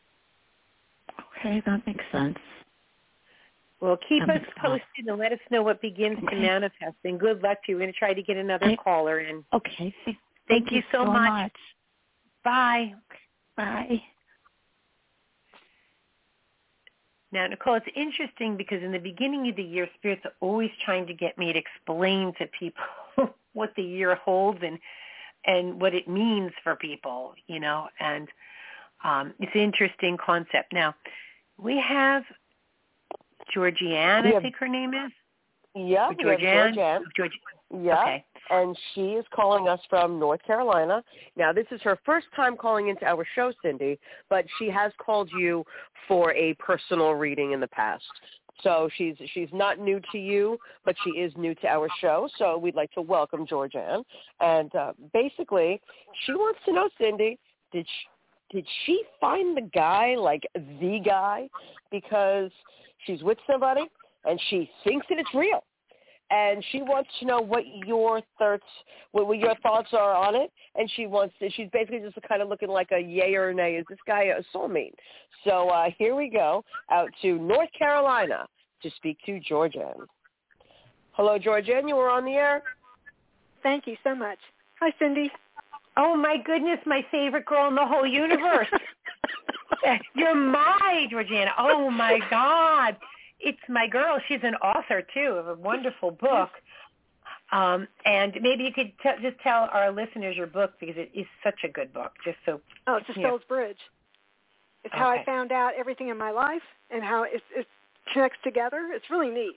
Okay, that makes sense. Well, keep that us posted sense. And let us know what begins okay. to manifest. And good luck to you. We're going to try to get another I, caller in. Okay. Thank, Thank you, you so, so much. much. Bye. Bye. Now, Nicole, it's interesting because in the beginning of the year, spirits are always trying to get me to explain to people what the year holds and and what it means for people, you know, and um, it's an interesting concept. Now, we have Georgianne, I have, think her name is. Yeah, Georgianne. Georgianne. Georgi- Yeah, okay. And she is calling us from North Carolina. Now, this is her first time calling into our show, Cindy, but she has called you for a personal reading in the past. So she's she's not new to you, but she is new to our show. So we'd like to welcome Georgianne. And uh, basically, she wants to know, Cindy, did she, did she find the guy, like the guy? Because she's with somebody and she thinks that it's real. And she wants to know what your thoughts, what, what your thoughts are on it. And she wants to, she's basically just kind of looking like a yay or a nay. Is this guy a soulmate? So uh, here we go out to North Carolina to speak to Georgianne. Hello, Georgianne. You were on the air. Thank you so much. Hi, Cindy. Oh, my goodness, my favorite girl in the whole universe. You're my Georgianne. Oh, my God. It's my girl. She's an author, too, of a wonderful book. Um, and maybe you could t- just tell our listeners your book because it is such a good book. Just so. Oh, it's Dispel's Bridge. It's how okay. I found out everything in my life and how it, it connects together. It's really neat.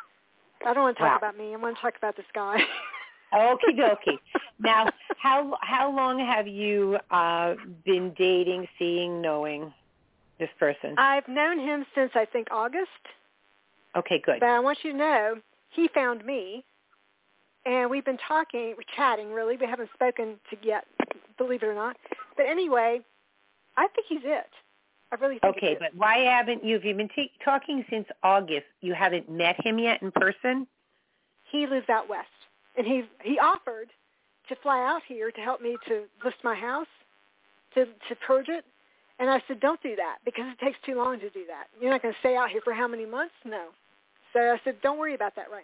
I don't want to talk wow. about me. I want to talk about this guy. Okie dokie. Now, how how long have you uh, been dating, seeing, knowing this person? I've known him since, I think, August. Okay, good. But I want you to know, he found me, and we've been talking, we're chatting, really. We haven't spoken to yet, believe it or not. But anyway, I think he's it. I really think Okay, but why haven't you, if you've been t- talking since August, you haven't met him yet in person? He lives out west, and he he offered to fly out here to help me to list my house, to, to purge it. And I said, don't do that because it takes too long to do that. You're not going to stay out here for how many months? No. So I said, don't worry about that right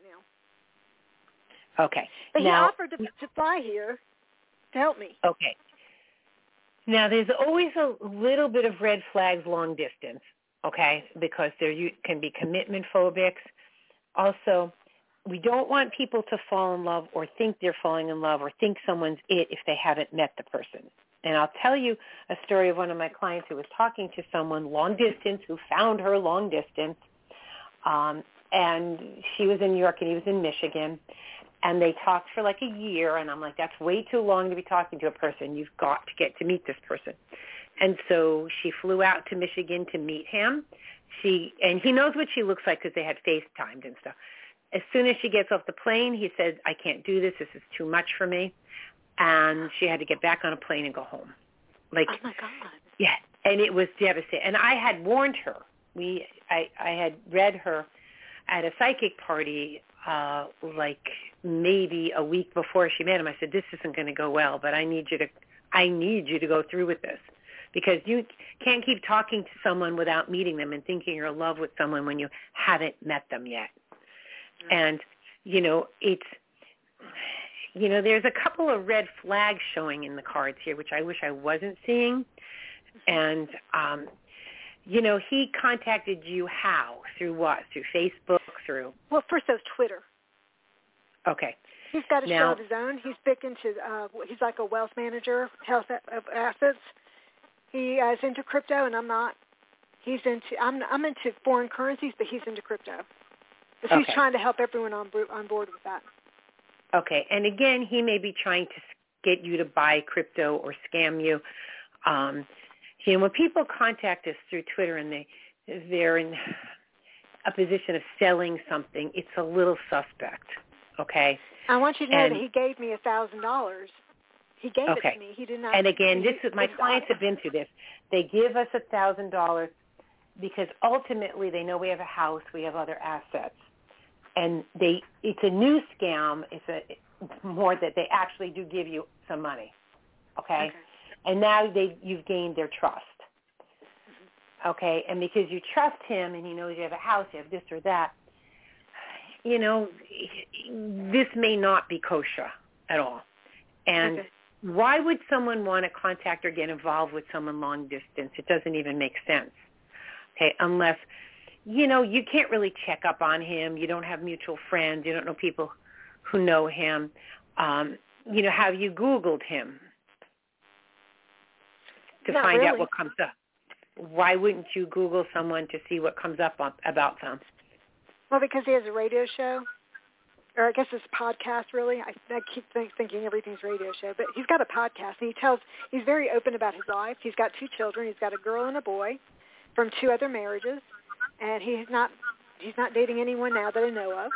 now. Okay. But now, he offered to, to fly here to help me. Okay. Now, there's always a little bit of red flags long distance, okay, because there you, can be commitment phobics. Also, we don't want people to fall in love or think they're falling in love or think someone's it if they haven't met the person. And I'll tell you a story of one of my clients who was talking to someone long distance who found her long distance. Um, and she was in New York and he was in Michigan. And they talked for like a year. And I'm like, that's way too long to be talking to a person. You've got to get to meet this person. And so she flew out to Michigan to meet him. She and he knows what she looks like because they had FaceTimed and stuff. As soon as she gets off the plane, he said, I can't do this. This is too much for me. And she had to get back on a plane and go home. Like, oh my God. Yeah, and it was devastating. And I had warned her. We, I, I had read her at a psychic party, uh, like maybe a week before she met him. I said, "This isn't going to go well, but I need you to, I need you to go through with this, because you can't keep talking to someone without meeting them and thinking you're in love with someone when you haven't met them yet." Mm-hmm. And you know, it's. You know, there's a couple of red flags showing in the cards here, which I wish I wasn't seeing. And, um, you know, he contacted you how? Through what? Through Facebook? Through? Well, first it was Twitter. Okay. He's got a now, show of his own. He's big into, uh, he's like a wealth manager, health of assets. He uh, is into crypto, and I'm not. He's into, I'm, I'm into foreign currencies, but he's into crypto. But he's okay. trying to help everyone on, on board with that. Okay, and again, he may be trying to get you to buy crypto or scam you. Um, you know, when people contact us through Twitter and they, they're in a position of selling something, it's a little suspect, okay? I want you to know and, that he gave me one thousand dollars. He gave okay. it to me. He did not. And again, he, this is, my clients have been through this. They give us one thousand dollars because ultimately they know we have a house, we have other assets. And they, it's a new scam. It's a more that they actually do give you some money, okay? okay. And now they, you've gained their trust, okay? And because you trust him and he knows you have a house, you have this or that, you know, this may not be kosher at all. And okay. why would someone want to contact or get involved with someone long distance? It doesn't even make sense, okay? Unless you know, you can't really check up on him. You don't have mutual friends. You don't know people who know him. Um, you know, have you Googled him to Not find really. out what comes up? Why wouldn't you Google someone to see what comes up on, about them? Well, because he has a radio show, or I guess it's a podcast, really. I, I keep think, thinking everything's radio show, but he's got a podcast, and he tells, he's very open about his life. He's got two children. He's got a girl and a boy from two other marriages, and he's not he's not dating anyone now that I know of.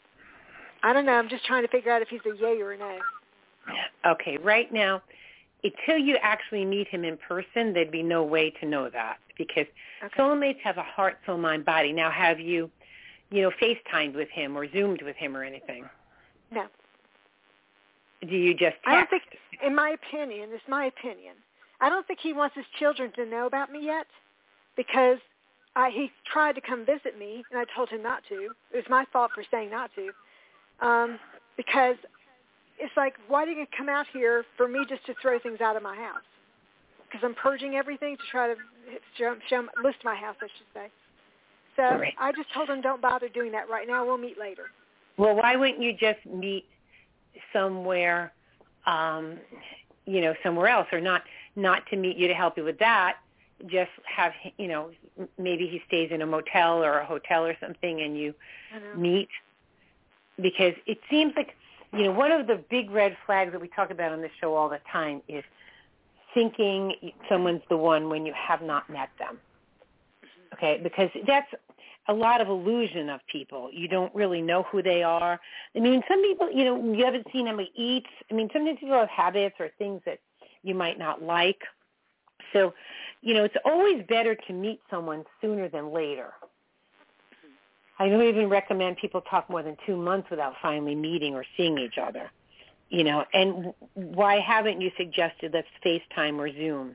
I don't know. I'm just trying to figure out if he's a yay or a no. Okay, right now, until you actually meet him in person, there'd be no way to know that because Okay. soulmates have a heart, soul, mind, body. Now, have you, you know, FaceTimed with him or Zoomed with him or anything? No. Do you just text? I don't think, in my opinion, it's my opinion, I don't think he wants his children to know about me yet because I, he tried to come visit me, and I told him not to. It was my fault for saying not to um, because it's like, why did you come out here for me just to throw things out of my house? Because I'm purging everything to try to show, show, list my house, I should say. So Right. I just told him don't bother doing that right now. We'll meet later. Well, why wouldn't you just meet somewhere, um, you know, somewhere else, or not not to meet you to help you with that? Just have, you know, maybe he stays in a motel or a hotel or something, and you I know. meet. Because it seems like, you know, one of the big red flags that we talk about on this show all the time is thinking someone's the one when you have not met them. Okay, because that's a lot of illusion of people. You don't really know who they are. I mean, some people, you know, you haven't seen them eat. I mean, sometimes people have habits or things that you might not like. So, you know, it's always better to meet someone sooner than later. I don't even recommend people talk more than two months without finally meeting or seeing each other. You know, and why haven't you suggested let's FaceTime or Zoom?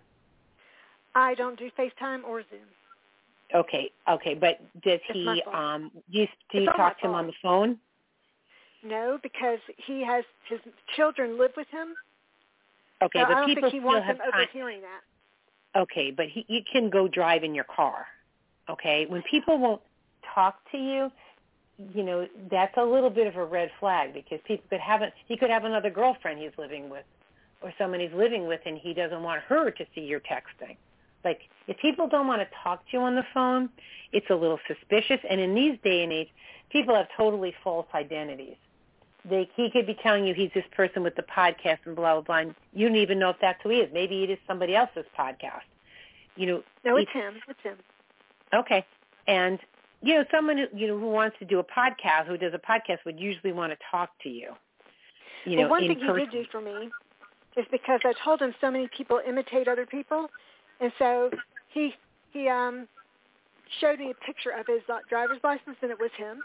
I don't do FaceTime or Zoom. Okay, okay, but does It's he? my fault. Um, do you, do you It's all talk my to him on fault. the phone? No, because he has his children live with him. Okay, so but I don't people think he still wants have them time. overhearing that. Okay, but he, you can go drive in your car. Okay, when people won't talk to you, you know, that's a little bit of a red flag because people could have a, he could have another girlfriend he's living with, or someone he's living with, and he doesn't want her to see your texting. Like, if people don't want to talk to you on the phone, it's a little suspicious. And in these day and age, people have totally false identities. They, he could be telling you he's this person with the podcast and blah, blah, blah, and you don't even know if that's who he is. Maybe it is somebody else's podcast. You know, No, it's him. It's him. Okay. And, you know, someone who, you know, who wants to do a podcast, who does a podcast, would usually want to talk to you, you know, well, one in thing person. he did do for me is because I told him so many people imitate other people, and so he he um showed me a picture of his uh, driver's license, and it was him.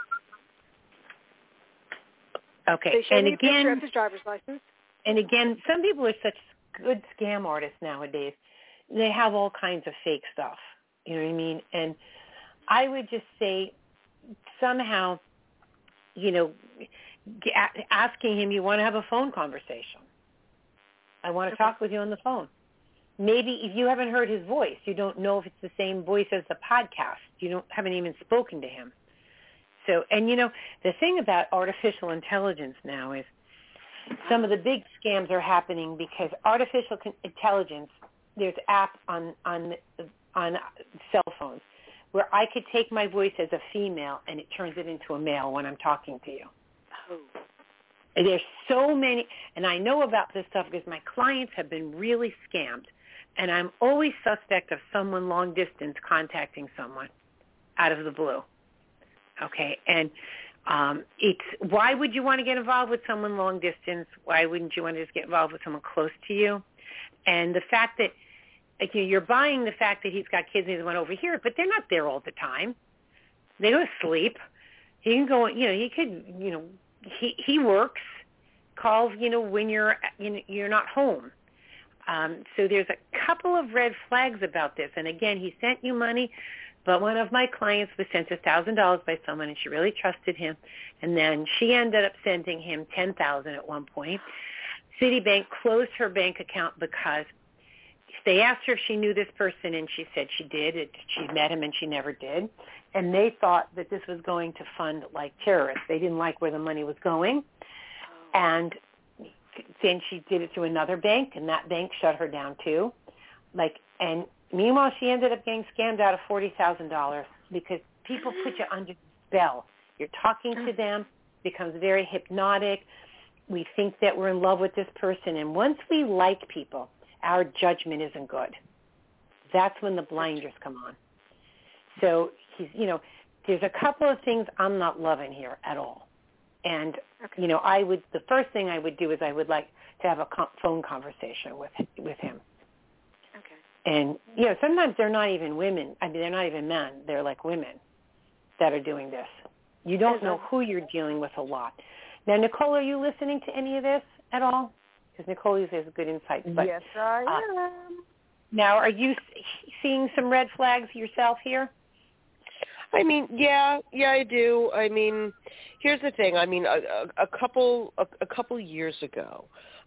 Okay. So he showed And me a picture again, of his driver's license. and again, some people are such good scam artists nowadays. They have all kinds of fake stuff. You know what I mean? And I would just say somehow, you know, g- asking him, you want to have a phone conversation. I want to Okay. talk with you on the phone. Maybe if you haven't heard his voice, you don't know if it's the same voice as the podcast. You don't haven't even spoken to him. So, and you know, the thing about artificial intelligence now is some of the big scams are happening because artificial con- intelligence, there's apps on on on cell phones where I could take my voice as a female and it turns it into a male when I'm talking to you. Oh. And there's so many, and I know about this stuff because my clients have been really scammed, and I'm always suspect of someone long distance contacting someone out of the blue. Okay, and um, it's why would you want to get involved with someone long distance? Why wouldn't you want to just get involved with someone close to you? And the fact that like, you're buying the fact that he's got kids and he's one over here, but they're not there all the time. They go to sleep. He can go, you know, he could, you know, he he works, calls, you know, when you're you know, you're not home. Um, so there's a couple of red flags about this. And again, he sent you money, but one of my clients was sent a thousand dollars by someone, and she really trusted him. And then she ended up sending him ten thousand at one point. Citibank closed her bank account because they asked her if she knew this person, and she said she did. It, she met him, and she never did. And they thought that this was going to fund, like, terrorists. They didn't like where the money was going. And then she did it through another bank, and that bank shut her down, too. Like, and meanwhile, she ended up getting scammed out of forty thousand dollars because people put you under spell. You're talking to them, becomes very hypnotic. We think that we're in love with this person. And once we like people, our judgment isn't good. That's when the blinders come on. So, he's, you know, there's a couple of things I'm not loving here at all. And, okay. you know, I would, the first thing I would do is I would like to have a com- phone conversation with with him. Okay. And, you know, sometimes they're not even women. I mean, they're not even men. They're like women that are doing this. You don't know who you're dealing with a lot. Now, Nicole, are you listening to any of this at all? Because Nicole usually has good insights. But, yes, I am. Uh, now, are you seeing some red flags yourself here? I mean, yeah, yeah, I do. I mean, here's the thing. I mean, a, a, a couple, a, a couple years ago,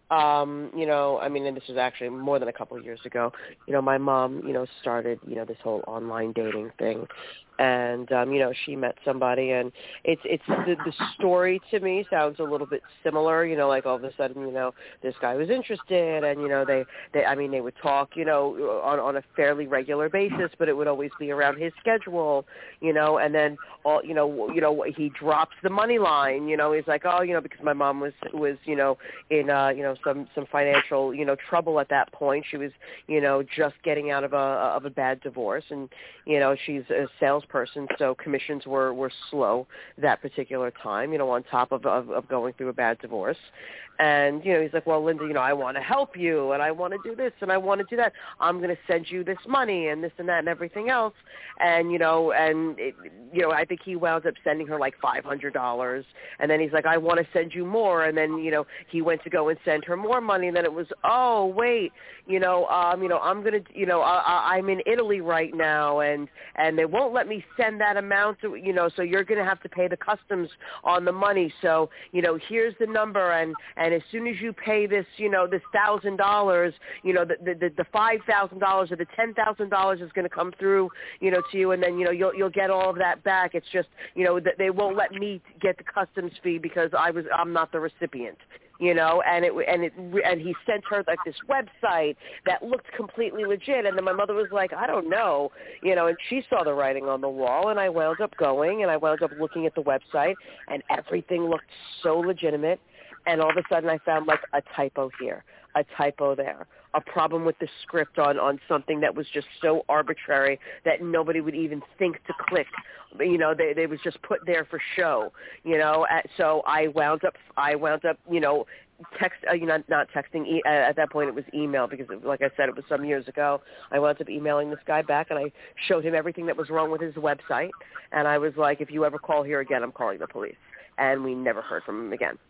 um, you know, I mean, and this was actually more than a couple of years ago. You know, my mom, you know, started, you know, this whole online dating thing. And, um, you know, she met somebody, and it's it's the, the story to me sounds a little bit similar, you know, like all of a sudden, you know, this guy was interested, and, you know, they, they I mean, they would talk, you know, on, on a fairly regular basis, but it would always be around his schedule, you know, and then, all you know, you know, he drops the money line, you know, he's like, oh, you know, because my mom was, was you know, in, uh, you know, some, some financial, you know, trouble at that point. She was, you know, just getting out of a, of a bad divorce, and, you know, she's a sales person, so commissions were, were slow that particular time, you know, on top of, of, of going through a bad divorce. And, you know, he's like, well, Linda, you know, I want to help you, and I want to do this, and I want to do that. I'm going to send you this money and this and that and everything else. And, you know, and, it, you know, I think he wound up sending her like five hundred dollars. And then he's like, I want to send you more. And then, you know, he went to go and send her more money. And then it was, oh, wait, you know, um, you know, I'm going to, you know, I, I'm in Italy right now, and, and they won't let me send that amount, to, you know, so you're going to have to pay the customs on the money. So, you know, here's the number, and, and as soon as you pay this, you know, this one thousand dollars, you know, the the, the five thousand dollars or the ten thousand dollars is going to come through, you know, to you, and then, you know, you'll you'll get all of that back. It's just, you know, that they won't let me get the customs fee because I was I'm not the recipient. You know, and it and it and he sent her like this website that looked completely legit, and then my mother was like, I don't know, you know, and she saw the writing on the wall, and I wound up going, and I wound up looking at the website, and everything looked so legitimate, and all of a sudden I found like a typo here, a typo there, a problem with the script on, on something that was just so arbitrary that nobody would even think to click. You know, they they was just put there for show. You know, so I wound up I wound up you know text uh, you know not texting e- at that point it was email because it, like I said it was some years ago. I wound up emailing this guy back, and I showed him everything that was wrong with his website, and I was like, if you ever call here again, I'm calling the police. And we never heard from him again.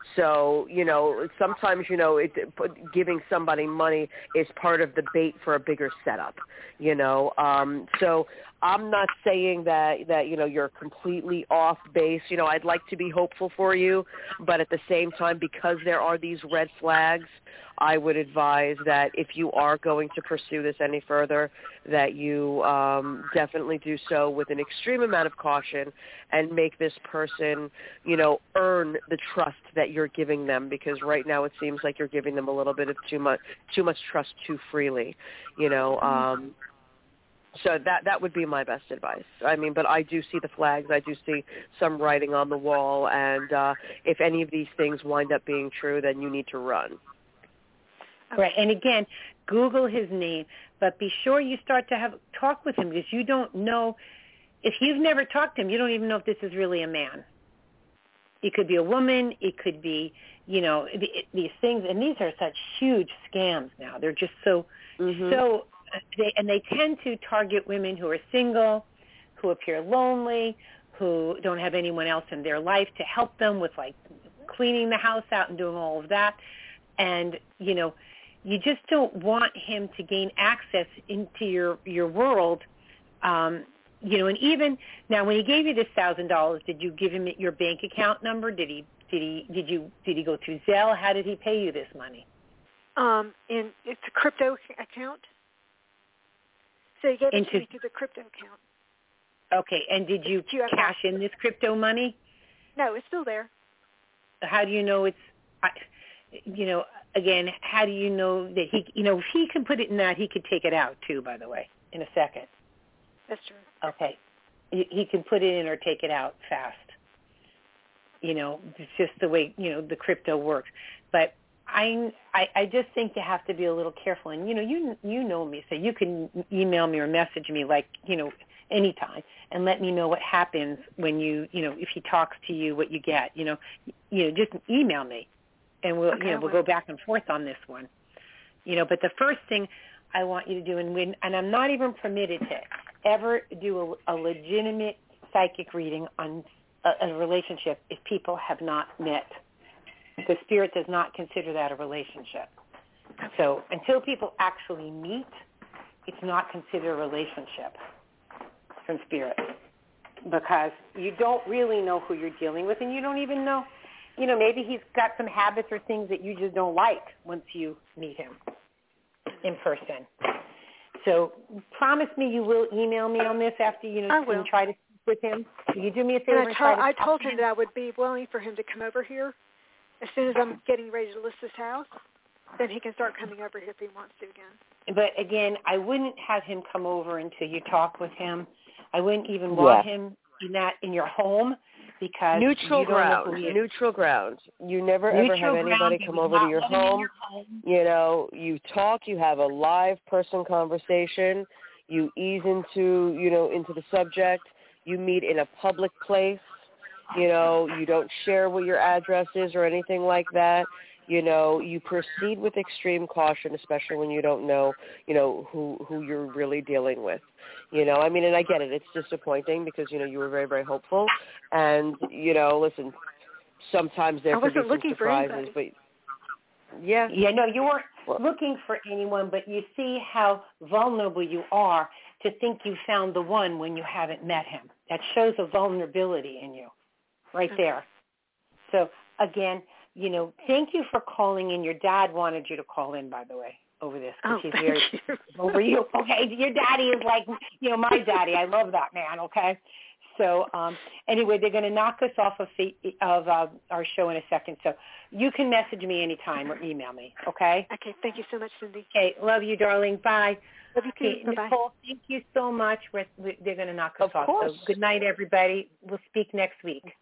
So, you know, sometimes, you know, it, giving somebody money is part of the bait for a bigger setup, you know. Um, so I'm not saying that, that, you know, you're completely off base. You know, I'd like to be hopeful for you, but at the same time, because there are these red flags, I would advise that if you are going to pursue this any further, that you um, definitely do so with an extreme amount of caution and make this person, you know, earn the trust that you're giving them, because right now it seems like you're giving them a little bit of too much, too much trust too freely, you know. Um, so that that would be my best advice. I mean, but I do see the flags. I do see some writing on the wall, and uh, if any of these things wind up being true, then you need to run. Right, and again, Google his name, but be sure you start to have talk with him, because you don't know, if you've never talked to him, you don't even know if this is really a man. It could be a woman, it could be, you know, these things, and these are such huge scams now. They're just so, mm-hmm. so, they, and they tend to target women who are single, who appear lonely, who don't have anyone else in their life to help them with, like, cleaning the house out and doing all of that. And, you know, you just don't want him to gain access into your, your world. Um, you know, and even now, when he gave you this thousand dollars, did you give him your bank account number? Did he did he did you did he go through Zelle? How did he pay you this money? Um, in it's a crypto account. So he gave it Into, to me through the crypto account. okay, and did you Q F S. cash in this crypto money? No, it's still there. How do you know it's, I, you know, again, how do you know that he, you know, if he can put it in that, he could take it out too, by the way, in a second. That's true. Okay. He, he can put it in or take it out fast. You know, it's just the way, you know, the crypto works. But I, I, I just think you have to be a little careful. And, you know, you, you know me, so you can email me or message me like, you know, anytime and let me know what happens when you, you know, if he talks to you, what you get, you know, you know, just email me and we'll, okay, you know, we'll go back and forth on this one, you know, but the first thing I want you to do, and when, and I'm not even permitted to ever do a, a legitimate psychic reading on a, a relationship if people have not met. The Spirit does not consider that a relationship. So until people actually meet, it's not considered a relationship from Spirit, because you don't really know who you're dealing with, and you don't even know, you know, maybe he's got some habits or things that you just don't like once you meet him in person. So promise me you will email me on this after, you know, I will. and try to speak with him. Will you do me a favor? And I, and tell, try I to told to him that I would be willing for him to come over here as soon as I'm getting ready to list this house. Then he can start coming over here if he wants to again. But again, I wouldn't have him come over until you talk with him. I wouldn't even want Yeah. him in that in your home, because neutral you don't know who ground. he is. Neutral ground. You never Neutral ever have anybody ground, come you over would to not your let him in home. your home. You know, you talk. You have a live person conversation. You ease into, you know, into the subject. You meet in a public place. You know, you don't share what your address is or anything like that. You know, you proceed with extreme caution, especially when you don't know, you know, who who you're really dealing with. You know, I mean, and I get it. It's disappointing because, you know, you were very, very hopeful. And, you know, listen, sometimes there I could be wasn't some looking for surprises. But, yeah. Yeah, no, you weren't Well, looking for anyone, but you see how vulnerable you are to think you found the one when you haven't met him. That shows a vulnerability in you right Okay. there. So, again, you know, thank you for calling in. Your dad wanted you to call in, by the way, over this, because Oh, he's thank very you. over you. Okay, your daddy is like, you know, my daddy. I love that man. Okay, so um, anyway, they're going to knock us off of the, of uh, our show in a second. So you can message me anytime or email me. Okay. Okay, thank you so much, Cindy. Okay, love you, darling. Bye. Love you too. Okay, Bye-bye. Nicole, thank you so much. We're, we, they're going to knock us Of off. course. So good night, everybody. We'll speak next week.